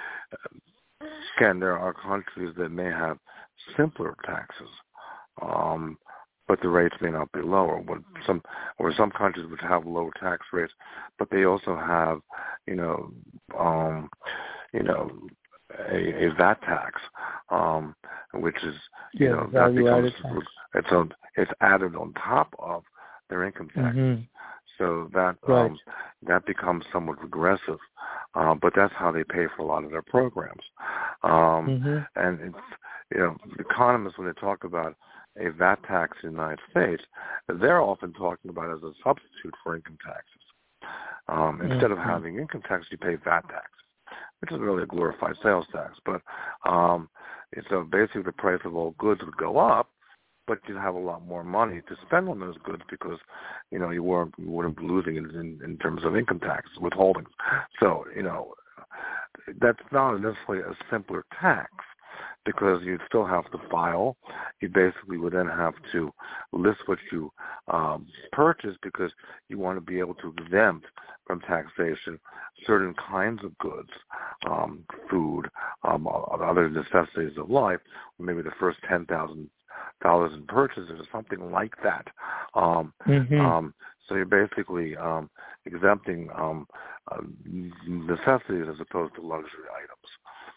again, there are countries that may have simpler taxes. Um, but the rates may not be lower. But some or some countries would have low tax rates, but they also have, you know, um, you know, a, a V A T tax, um, which is, you yeah, know, that becomes it's on, it's added on top of their income taxes. Mm-hmm. So that right. um, that becomes somewhat regressive, uh, but that's how they pay for a lot of their programs. Um, mm-hmm. And it's, you know, economists, when they talk about a V A T tax in the United States, they're often talking about it as a substitute for income taxes. Um, mm-hmm. Instead of having income tax, you pay V A T tax, which is really a glorified sales tax. But um, so basically the price of all goods would go up, but you'd have a lot more money to spend on those goods because, you know, you weren't you wouldn't be losing it in, in terms of income tax withholdings. So, you know, that's not necessarily a simpler tax, because you'd still have to file. You basically would then have to list what you um, purchase, because you want to be able to exempt from taxation certain kinds of goods, um, food, um, other necessities of life, maybe the first ten thousand dollars in purchases or something like that. Um, mm-hmm. um, so you're basically um, exempting um, uh, necessities as opposed to luxury items.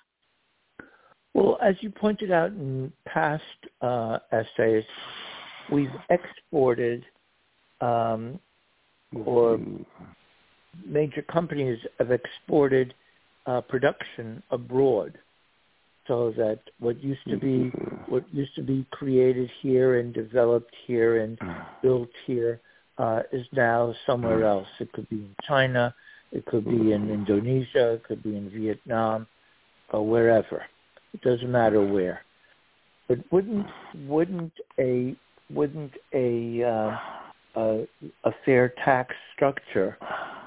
Well, as you pointed out in past uh, essays, we've exported, um, or major companies have exported uh, production abroad, so that what used to be what used to be created here and developed here and built here uh, is now somewhere else. It could be in China, it could be in Indonesia, it could be in Vietnam, or wherever. It doesn't matter where. But wouldn't wouldn't a wouldn't a uh, a, a fair tax structure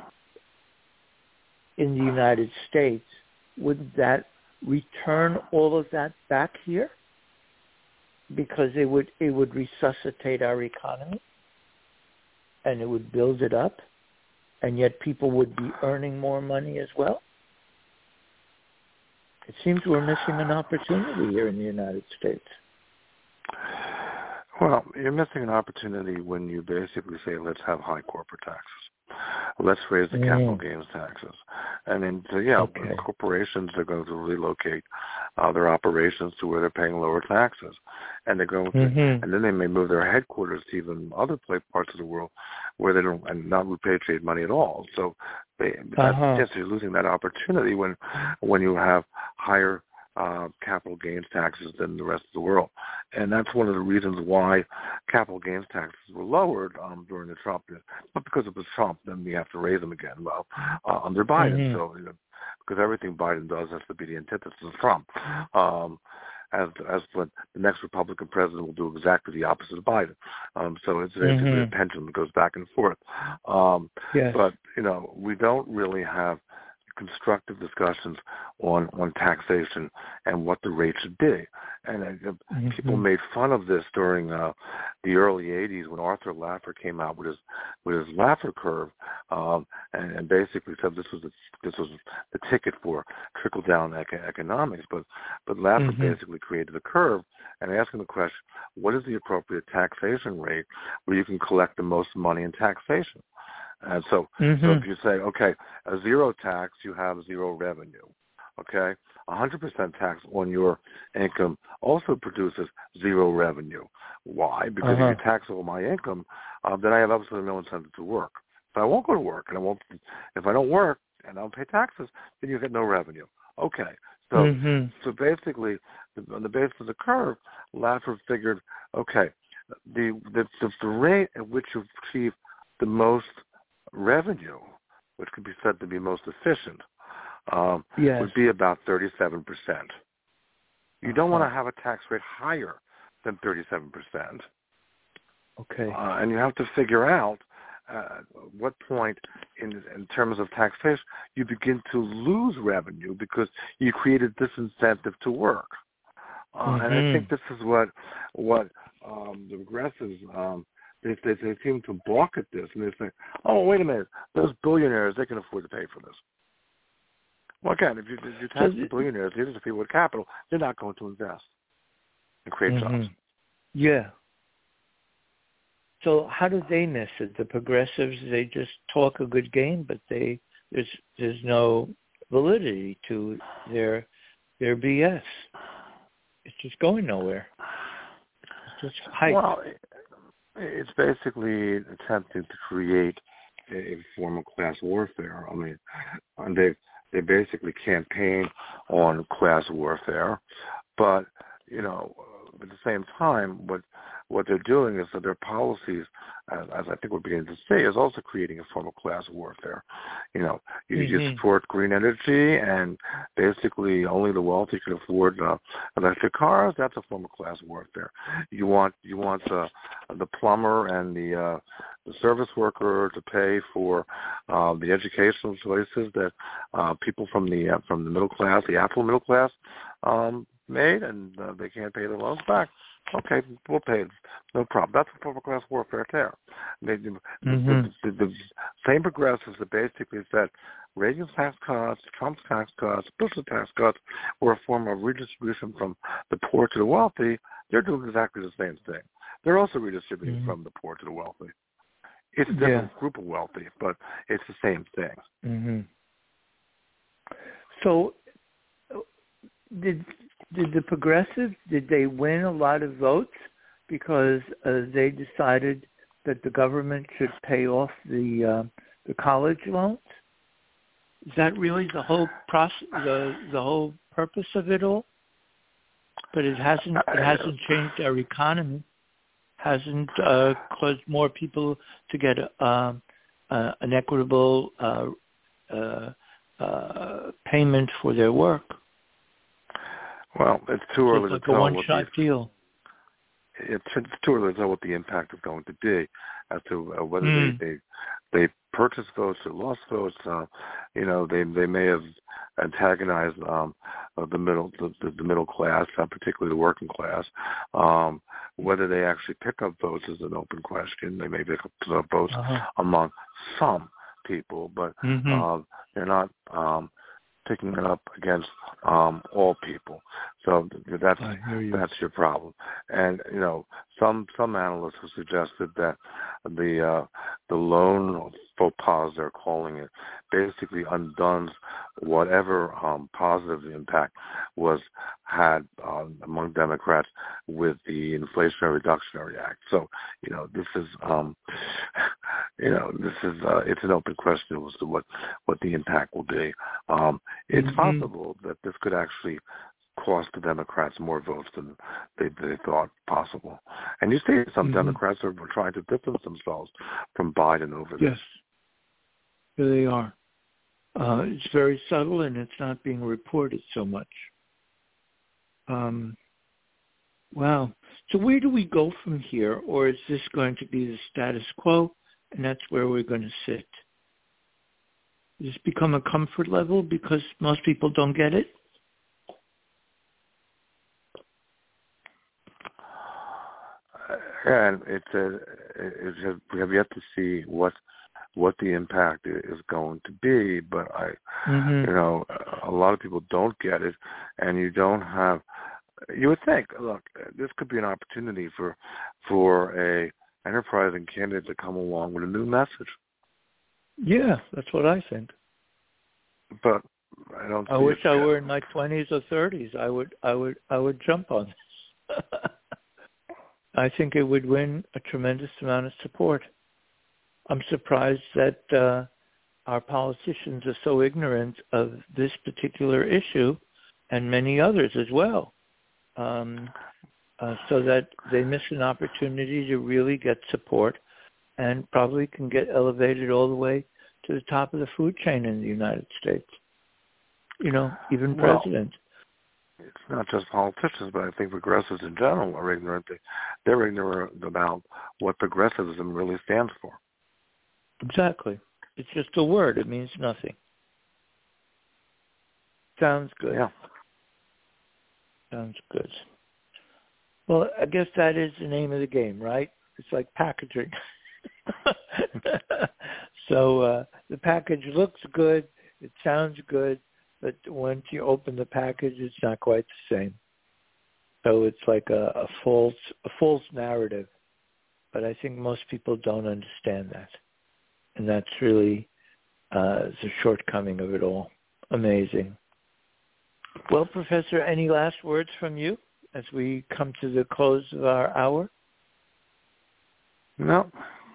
in the United States, wouldn't that return all of that back here? Because it would it would resuscitate our economy, and it would build it up, and yet people would be earning more money as well. It seems we're missing an opportunity here in the United States. Well, you're missing an opportunity when you basically say, let's have high corporate taxes. Let's raise the mm. capital gains taxes. And then, so, yeah, okay. corporations are going to relocate uh, their operations to where they're paying lower taxes. And they're going to, mm-hmm. and then they may move their headquarters to even other parts of the world where they don't, and not repatriate money at all. So they, uh-huh. yes, you're losing that opportunity when, when you have higher uh, capital gains taxes than the rest of the world. And that's one of the reasons why capital gains taxes were lowered um, during the Trump years. Not because it was Trump, then we have to raise them again. Well, uh, under Biden, mm-hmm. so you know, because everything Biden does has to be the antithesis of Trump. Um, as as when the next Republican president will do exactly the opposite of Biden. Um, so it's basically mm-hmm. a pendulum that goes back and forth. Um, yes. But you know, we don't really have constructive discussions on, on taxation and what the rate should be. And uh, mm-hmm. people made fun of this during uh, the early eighties when Arthur Laffer came out with his with his Laffer curve, um, and, and basically said this was the, this was the ticket for trickle down ec- economics. But but Laffer mm-hmm. basically created a curve and asking the question, what is the appropriate taxation rate where you can collect the most money in taxation? And so, mm-hmm. so if you say, okay, a zero tax, you have zero revenue. Okay, one hundred percent tax on your income also produces zero revenue. Why? Because uh-huh. if you tax all my income, uh, then I have absolutely no incentive to work. So I won't go to work, and I won't. If I don't work and I don't pay taxes, then you get no revenue. Okay. So, mm-hmm. so basically, on the basis of the curve, Laffer figured, okay, the the, the the rate at which you achieve the most revenue, which could be said to be most efficient, um, yes. would be about thirty-seven percent. You uh-huh. don't want to have a tax rate higher than thirty-seven percent. Okay. Uh, and you have to figure out uh, what point in in terms of taxation you begin to lose revenue because you created disincentive to work. Uh, mm-hmm. And I think this is what what um, the progressives, um, they, they, they seem to balk at this. And they say, oh, wait a minute, those billionaires, they can afford to pay for this. Well, again, if you, if you tax so the billionaires, these are the people with capital, they're not going to invest and create mm-hmm. jobs. Yeah. So how do they miss it? The progressives, they just talk a good game, but they there's there's no validity to their their B S. It's just going nowhere. It's just hype. Well, it's basically attempting to create a, a form of class warfare. I mean, and they they basically campaign on class warfare, but you know, at the same time, what what they're doing is that their policies, as, as I think we're beginning to see, is also creating a form of class warfare. You know, you, mm-hmm. you support green energy, and basically only the wealthy can afford uh, electric cars. That's a form of class warfare. You want you want uh, the plumber and the uh, the service worker to pay for uh, the educational choices that uh, people from the uh, from the middle class, the affluent middle class, um, made, and uh, they can't pay their loans back. Okay, we'll pay it. No problem. That's a form of class warfare there. They, mm-hmm. the, the, the same progressives that basically said Reagan's tax cuts, Trump's tax cuts, Bush's tax cuts were a form of redistribution from the poor to the wealthy. They're doing exactly the same thing. They're also redistributing mm-hmm. from the poor to the wealthy. It's a different yeah. group of wealthy, but it's the same thing. Mm-hmm. So did did the progressives, did they win a lot of votes because uh, they decided that the government should pay off the uh, the college loans? Is that really the whole process, the the whole purpose of it all? But it hasn't it hasn't changed our economy, hasn't uh, caused more people to get uh, uh, an equitable uh, uh, uh, payment for their work. Well, it's too early it's like to tell. A one-shot the, deal. It's, it's too early to tell what the impact is going to be as to uh, whether mm. they, they they purchased votes or lost votes. Uh, you know, they they may have antagonized um, uh, the middle the, the middle class, uh, particularly the working class. Um, whether they actually pick up votes is an open question. They may pick up votes uh-huh. among some people, but mm-hmm. uh, they're not. Um, picking it up against um, all people. So that's you. that's your problem. And you know, some some analysts have suggested that the uh, the loan faux pas, they're calling it, basically undoes whatever um, positive impact was had um, among Democrats with the Inflation Reduction Act. So you know, this is um, you know this is uh, it's an open question as to what what the impact will be. Um, it's mm-hmm. possible that this could actually cost the Democrats more votes than they, they thought possible. And you see some mm-hmm. Democrats are trying to distance themselves from Biden over this. Yes, here they are. Uh, it's very subtle, and it's not being reported so much. Um, wow. So where do we go from here, or is this going to be the status quo, and that's where we're going to sit? Does this become a comfort level because most people don't get it? And it's a, it's, we have yet to see what what the impact is going to be. But I, mm-hmm. you know, a lot of people don't get it, and you don't have. You would think, look, this could be an opportunity for for a enterprising candidate to come along with a new message. Yeah, that's what I think. But I don't. I see wish it I yet. were in my twenties or thirties. I would, I would, I would jump on this. I think it would win a tremendous amount of support. I'm surprised that uh, our politicians are so ignorant of this particular issue and many others as well, um, uh, so that they miss an opportunity to really get support and probably can get elevated all the way to the top of the food chain in the United States. You know, even Well, president. It's not just politicians, but I think progressives in general are ignorant. They're ignorant about what progressivism really stands for. Exactly. It's just a word. It means nothing. Sounds good. Yeah. Sounds good. Well, I guess that is the name of the game, right? It's like packaging. So uh, the package looks good. It sounds good. But once you open the package, it's not quite the same. So it's like a, a false a false narrative. But I think most people don't understand that. And that's really uh, the shortcoming of it all. Amazing. Well, Professor, any last words from you as we come to the close of our hour? No.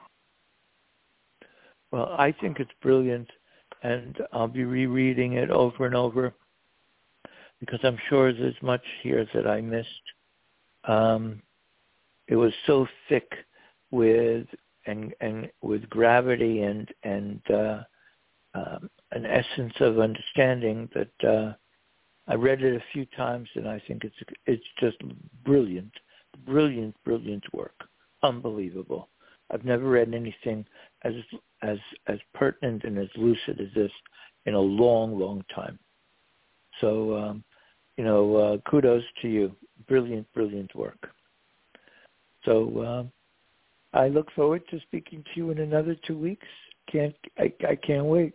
Well, I think it's brilliant. And I'll be rereading it over and over because I'm sure there's much here that I missed. Um, it was so thick with and and with gravity and and uh, um, an essence of understanding that uh, I read it a few times and I think it's it's just brilliant, brilliant, brilliant work, unbelievable. I've never read anything as as as pertinent and as lucid as this in a long, long time. So, um, you know, uh, kudos to you. Brilliant, brilliant work. So um, I look forward to speaking to you in another two weeks. Can't I, I can't wait.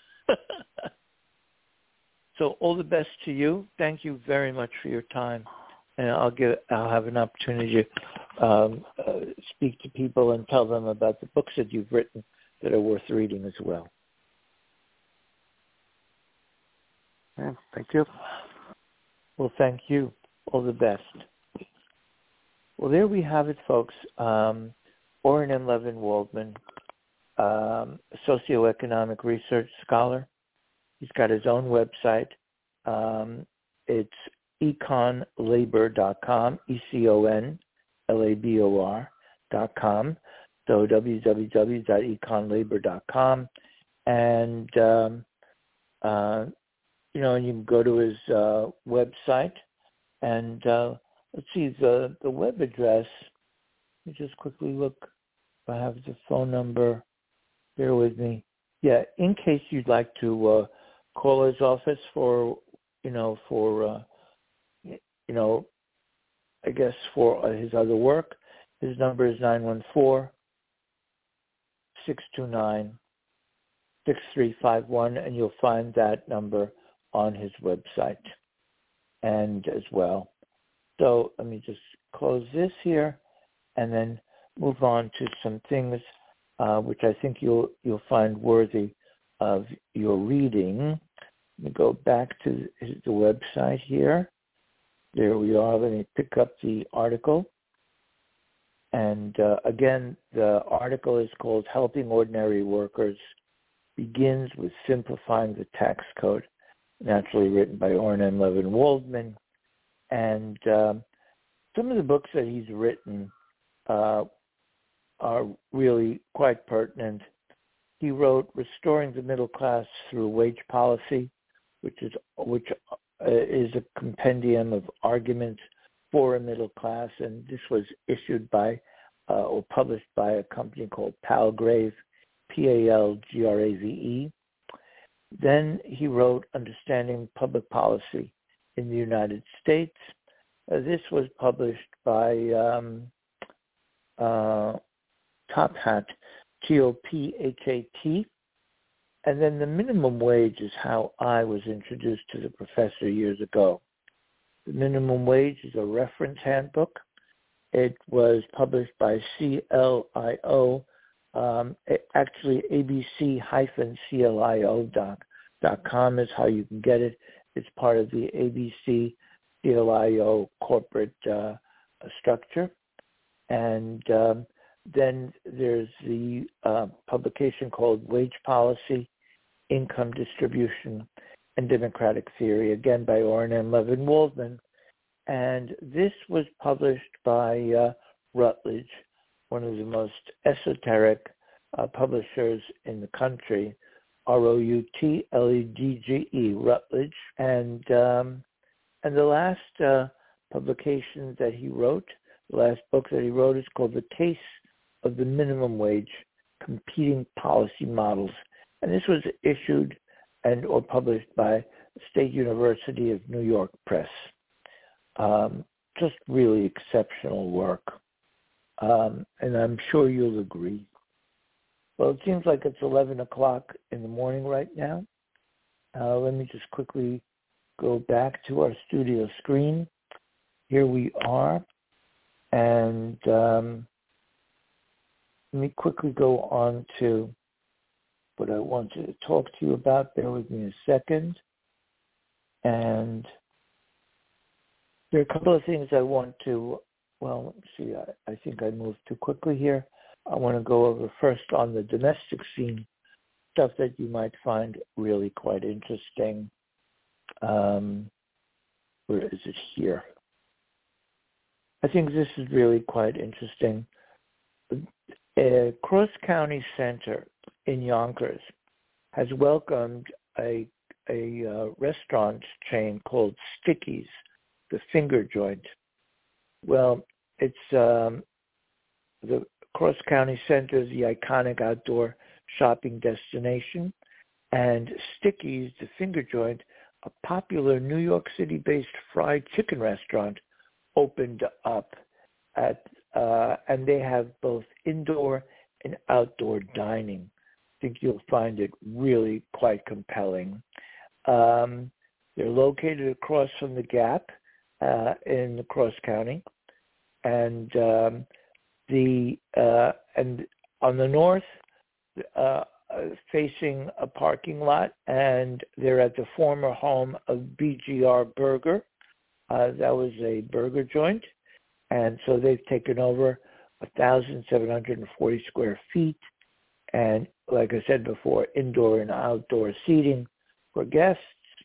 So all the best to you. Thank you very much for your time. And I'll get I'll have an opportunity to um, uh, speak to people and tell them about the books that you've written that are worth reading as well. Yeah, thank you. Well, thank you. All the best. Well, there we have it, folks. Um, Oren M. Levin Waldman, um, socioeconomic research scholar. He's got his own website. Um, it's econ labor dot com, E C O N L A B O R dot com. So w w w dot econ labor dot com. And, um, uh, you know, and you can go to his uh, website. And uh, let's see, the, the web address, let me just quickly look if I have the phone number. Bear with me. Yeah, in case you'd like to uh, call his office for, you know, for, uh, you know, I guess for his other work, his number is nine one four, six two nine, six three five one, and you'll find that number on his website and as well. So let me just close this here and then move on to some things uh, which I think you'll you'll find worthy of your reading. Let me go back to the website here. There we are. Let me pick up the article. And uh, again, the article is called Helping Ordinary Workers, Begins with Simplifying the Tax Code, naturally written by Oren M. Levin Waldman. And um, some of the books that he's written uh, are really quite pertinent. He wrote Restoring the Middle Class Through Wage Policy, which is which uh, is a compendium of arguments for a middle class, and this was issued by uh, or published by a company called Palgrave, P A L G R A V E. Then he wrote Understanding Public Policy in the United States. Uh, this was published by um, uh, Top Hat, T O P H A T. And then The Minimum Wage is how I was introduced to the professor years ago. The Minimum Wage is a reference handbook. It was published by C L I O, um, actually A B C C L I O dot com is how you can get it. It's part of the A B C C L I O corporate uh, structure. And um, then there's the uh, publication called Wage Policy, Income Distribution, and Democratic Theory, again by Oren and Levin Waldman. And this was published by uh, Routledge, one of the most esoteric uh, publishers in the country, R O U T L E D G E, Routledge. And, um, and the last uh, publication that he wrote, the last book that he wrote is called The Case of the Minimum Wage, Competing Policy Models. And this was issued and or published by State University of New York Press. Um, just really exceptional work. Um, and I'm sure you'll agree. Well, it seems like it's eleven o'clock in the morning right now. Uh, let me just quickly go back to our studio screen. Here we are. And um, let me quickly go on to what I wanted to talk to you about. Bear with me a second. And there are a couple of things I want to, well, let's see, I, I think I moved too quickly here. I want to go over first on the domestic scene, stuff that you might find really quite interesting. Um, where is it here? I think this is really quite interesting. A Cross County Center in Yonkers has welcomed a, a uh, restaurant chain called Sticky's, the finger joint. Well, it's um, the Cross County Center is the iconic outdoor shopping destination, and Sticky's, the finger joint, a popular New York City-based fried chicken restaurant, opened up at, uh, and they have both indoor and outdoor dining. I think you'll find it really quite compelling. Um, they're located across from the Gap uh, in the Cross County, and um, the uh, and on the north, uh, facing a parking lot, and they're at the former home of B G R Burger. Uh, that was a burger joint, and so they've taken over one thousand seven hundred forty square feet, and like I said before, indoor and outdoor seating for guests.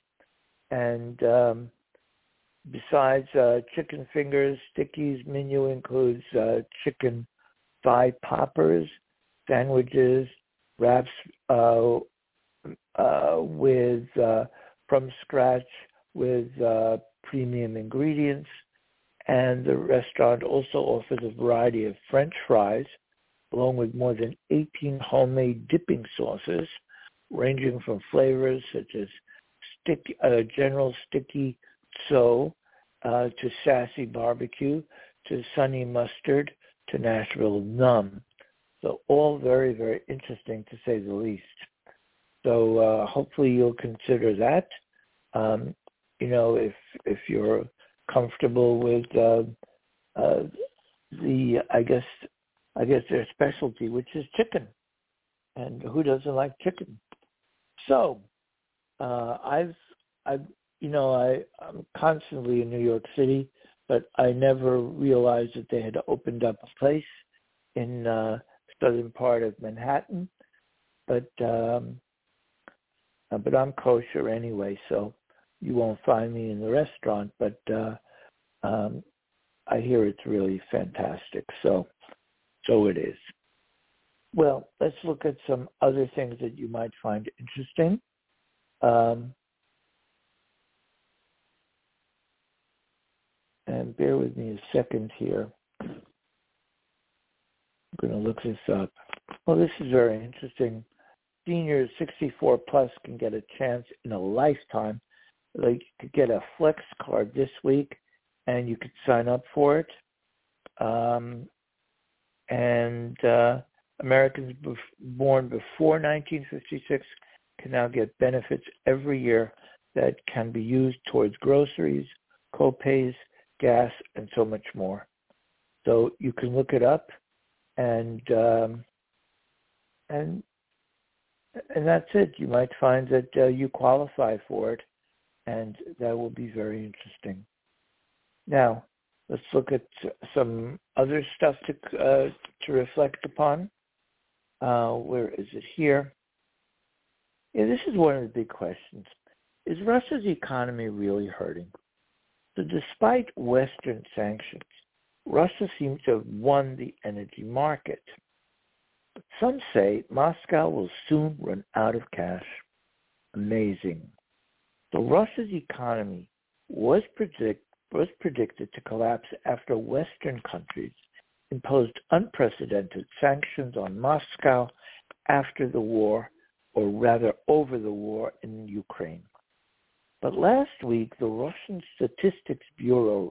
And um, besides uh, chicken fingers, Sticky's menu includes uh, chicken thigh poppers, sandwiches, wraps uh, uh, with uh, from scratch with uh, premium ingredients, and the restaurant also offers a variety of French fries, along with more than eighteen homemade dipping sauces, ranging from flavors such as sticky, uh, General Sticky So, uh, to Sassy Barbecue, to Sunny Mustard, to Nashville Numb. So all very, very interesting to say the least. So uh, hopefully you'll consider that. Um, you know, if if you're comfortable with uh, uh, the, I guess, I guess their specialty, which is chicken, and who doesn't like chicken? So, uh, I've, I've, you know, I, I'm constantly in New York City, but I never realized that they had opened up a place in uh, southern part of Manhattan. But, um, uh, but I'm kosher anyway, so you won't find me in the restaurant, but uh, um, I hear it's really fantastic. So, so it is. Well, let's look at some other things that you might find interesting. Um, and bear with me a second here. I'm going to look this up. Well, this is very interesting. Seniors sixty-four plus can get a chance in a lifetime. Like, you could get a Flex card this week, and you could sign up for it. Um, and uh, Americans bef- born before nineteen fifty-six can now get benefits every year that can be used towards groceries, co-pays, gas, and so much more. So you can look it up and um, and and that's it. You might find that uh, you qualify for it, and that will be very interesting. Now, let's look at some other stuff to uh, to reflect upon. Uh, where is it here? Yeah, this is one of the big questions. Is Russia's economy really hurting? So despite Western sanctions, Russia seems to have won the energy market. But some say Moscow will soon run out of cash. Amazing. So Russia's economy was, predict, was predicted to collapse after Western countries imposed unprecedented sanctions on Moscow after the war, or rather over the war in Ukraine. But last week, the Russian Statistics Bureau,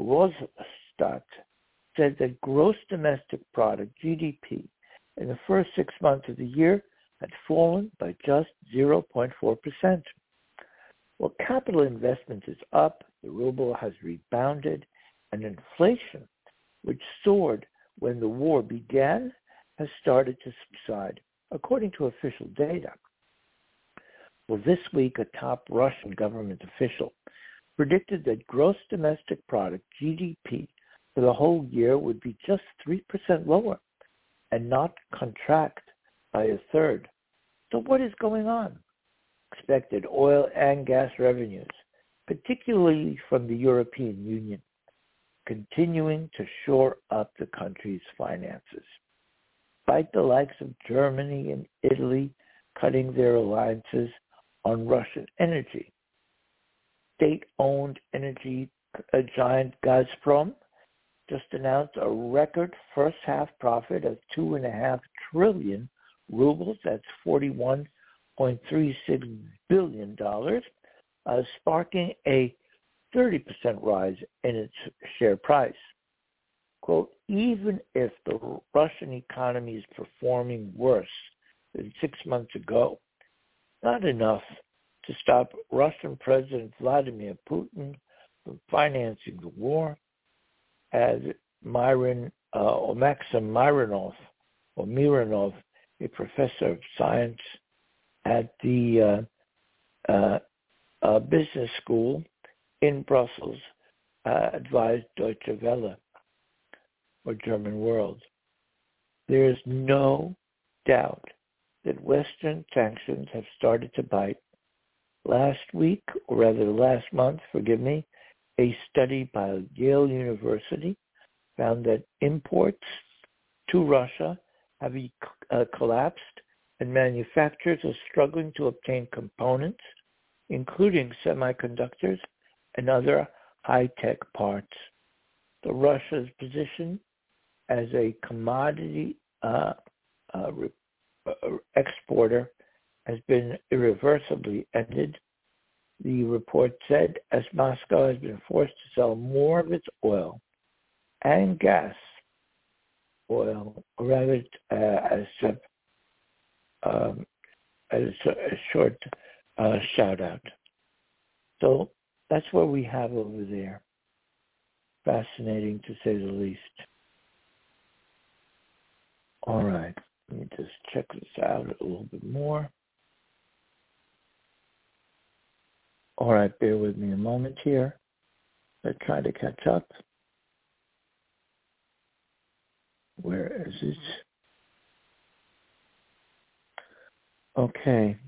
Rosstat, said that gross domestic product, G D P, in the first six months of the year had fallen by just zero point four percent. Well, capital investment is up, the ruble has rebounded, and inflation, which soared when the war began, has started to subside, according to official data. Well, this week, a top Russian government official predicted that gross domestic product, G D P, for the whole year would be just three percent lower and not contract by a third. So what is going on? Expected oil and gas revenues, particularly from the European Union, continuing to shore up the country's finances. Despite the likes of Germany and Italy cutting their alliances on Russian energy. State-owned energy uh, giant Gazprom just announced a record first-half profit of two and a half trillion rubles. That's forty-one point three six billion dollars, uh, sparking a thirty percent rise in its share price. Quote, even if the Russian economy is performing worse than six months ago, not enough to stop Russian President Vladimir Putin from financing the war, as Myron, uh, or Maxim Mironov, or Mironov, a professor of science at the uh, uh, uh, business school in Brussels, uh, advised Deutsche Welle, or German World. There is no doubt that Western sanctions have started to bite. Last week, or rather last month, forgive me, a study by Yale University found that imports to Russia have uh, collapsed and manufacturers are struggling to obtain components, including semiconductors and other high-tech parts. So Russia's position as a commodity uh, uh, re- uh, exporter has been irreversibly ended, the report said, as Moscow has been forced to sell more of its oil and gas, oil, or rather uh, as, a, um, as a, a short uh, shout-out. So that's what we have over there. Fascinating, to say the least. All right, let me just check this out a little bit more. All right, bear with me a moment here. Let's try to catch up. Where is it? Okay.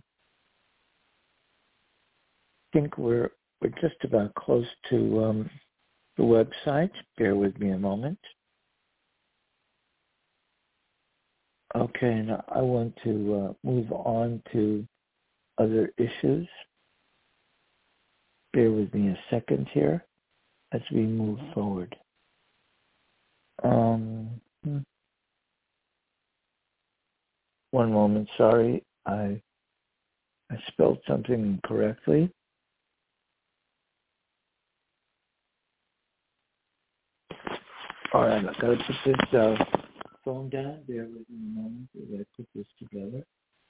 I think we're we're just about close to um, the website. Bear with me a moment. Okay, now I want to uh, move on to other issues. Bear with me a second here as we move forward. Um, one moment, sorry. I I spelled something incorrectly. All right, I've got to put this uh, phone down. Bear with me a moment as I put this together.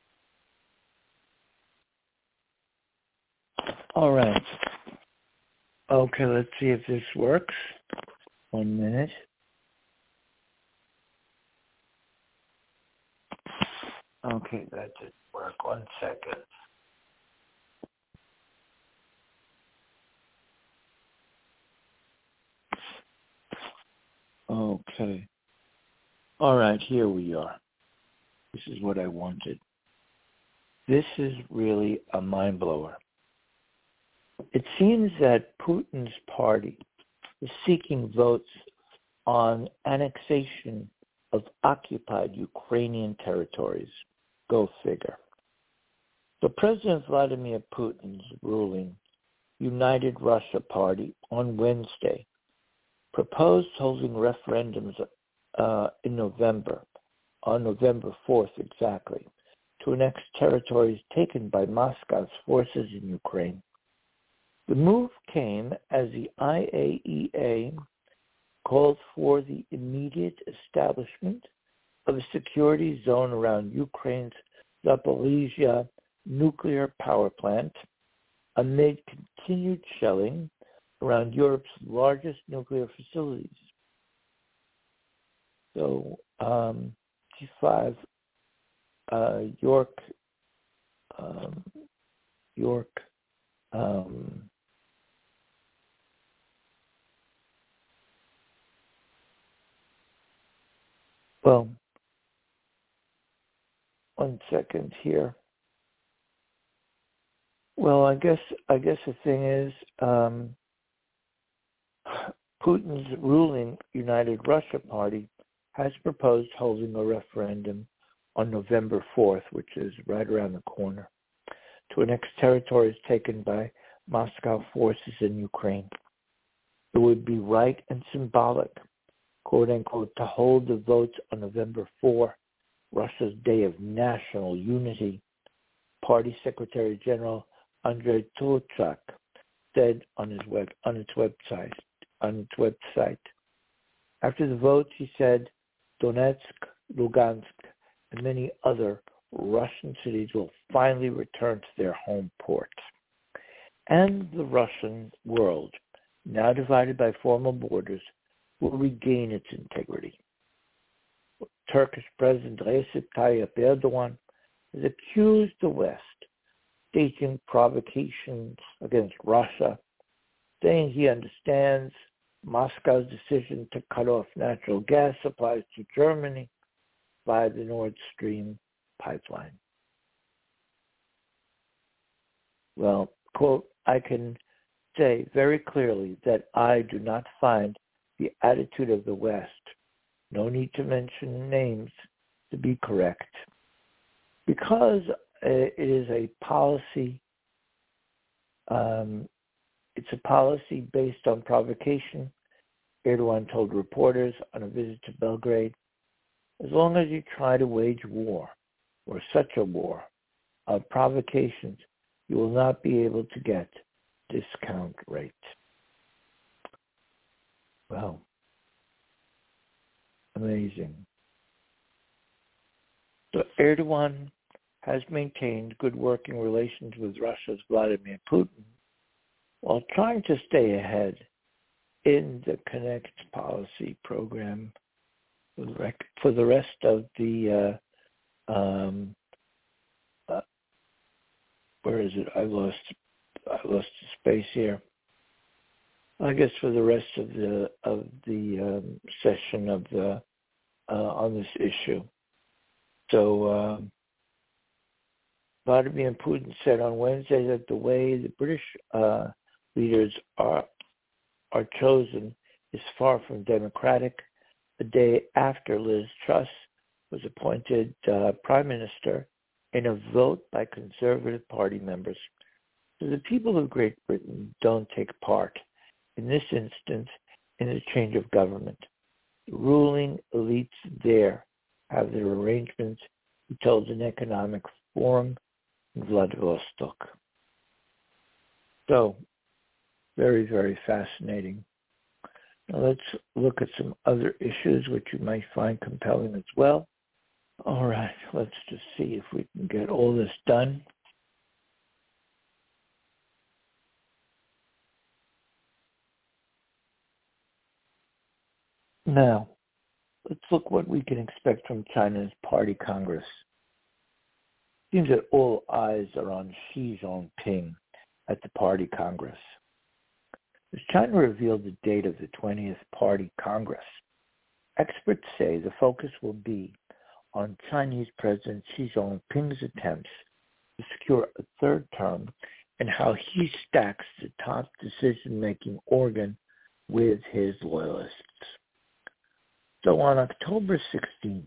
All right. Okay, let's see if this works. One minute. Okay, that didn't work. One second. Okay. All right, here we are. This is what I wanted. This is really a mind blower. It seems that Putin's party is seeking votes on annexation of occupied Ukrainian territories. Go figure. So President Vladimir Putin's ruling United Russia Party on Wednesday proposed holding referendums uh, in November, on November fourth exactly, to annex territories taken by Moscow's forces in Ukraine. The move came as the I A E A called for the immediate establishment of a security zone around Ukraine's Zaporizhzhia nuclear power plant amid continued shelling around Europe's largest nuclear facilities. So um, G five, uh, York, um, York, um, well, one second here. Well, I guess I guess the thing is, um, Putin's ruling United Russia Party has proposed holding a referendum on November fourth, which is right around the corner, to annex territories taken by Moscow forces in Ukraine. It would be right and symbolic, quote unquote, to hold the votes on November fourth, Russia's day of national unity. Party Secretary General Andrei Turchak said on his web on its website on its website. After the vote, he said, Donetsk, Lugansk, and many other Russian cities will finally return to their home ports. And the Russian world, now divided by formal borders, will regain its integrity. Turkish President Recep Tayyip Erdogan has accused the West, staging provocations against Russia, saying he understands Moscow's decision to cut off natural gas supplies to Germany via the Nord Stream pipeline. Well, quote, I can say very clearly that I do not find the attitude of the West, no need to mention names, to be correct. Because it is a policy, um, it's a policy based on provocation, Erdogan told reporters on a visit to Belgrade. As long as you try to wage war, or such a war, of provocations, you will not be able to get discount rate. Well, amazing. So Erdogan has maintained good working relations with Russia's Vladimir Putin while trying to stay ahead in the Connect policy program for the rest of the, uh, um, uh, where is it? I lost, I lost the space here. I guess for the rest of the of the um, session of the uh, on this issue. So uh, Vladimir Putin said on Wednesday that the way the British uh, leaders are are chosen is far from democratic. The day after Liz Truss was appointed uh, Prime Minister in a vote by Conservative Party members. So the people of Great Britain don't take part, in this instance, in the change of government. The ruling elites there have their arrangements, he told an economic forum in Vladivostok. So, very, very fascinating. Now let's look at some other issues which you might find compelling as well. All right, let's just see if we can get all this done. Now, let's look what we can expect from China's Party Congress. seems that all eyes are on Xi Jinping at the Party Congress. As China revealed the date of the twentieth Party Congress, experts say the focus will be on Chinese President Xi Jinping's attempts to secure a third term and how he stacks the top decision-making organ with his loyalists. So on October sixteenth,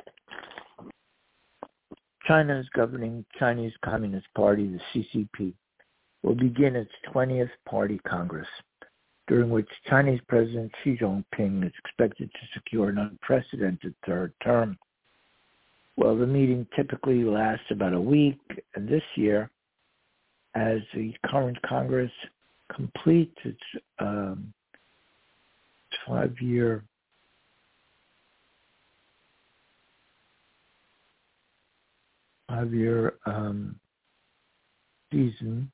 China's governing Chinese Communist Party, the C C P, will begin its twentieth Party Congress, during which Chinese President Xi Jinping is expected to secure an unprecedented third term. Well, the meeting typically lasts about a week, and this year, as the current Congress completes its um, five-year five-year um, season.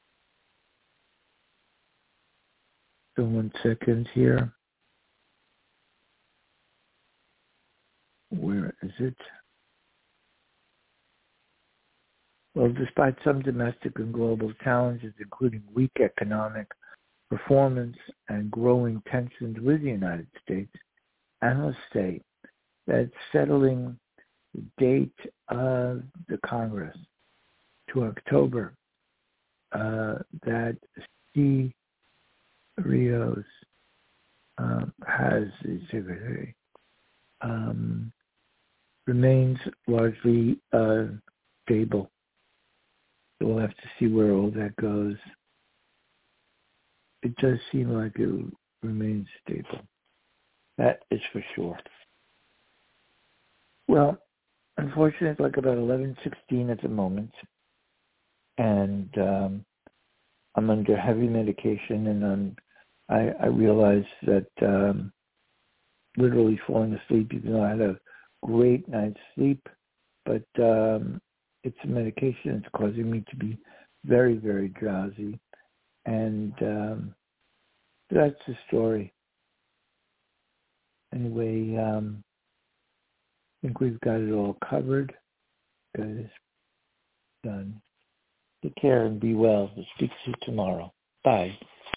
So one second here. Where is it? Well, despite some domestic and global challenges, including weak economic performance and growing tensions with the United States, analysts say that settling the date of the Congress to October, uh, that Xi Rios um, has the secretary, um, remains largely uh, stable. So we'll have to see where all that goes. It does seem like it remains stable. That is for sure. Well, unfortunately, it's like about eleven sixteen at the moment, and um, I'm under heavy medication, and I'm, I, I realize that um, literally falling asleep, even though I had a great night's sleep, but um, it's a medication. It's causing me to be very, very drowsy, and um, that's the story. Anyway, um, I think we've got it all covered. Got it done. Take care and be well. We'll speak to you tomorrow. Bye.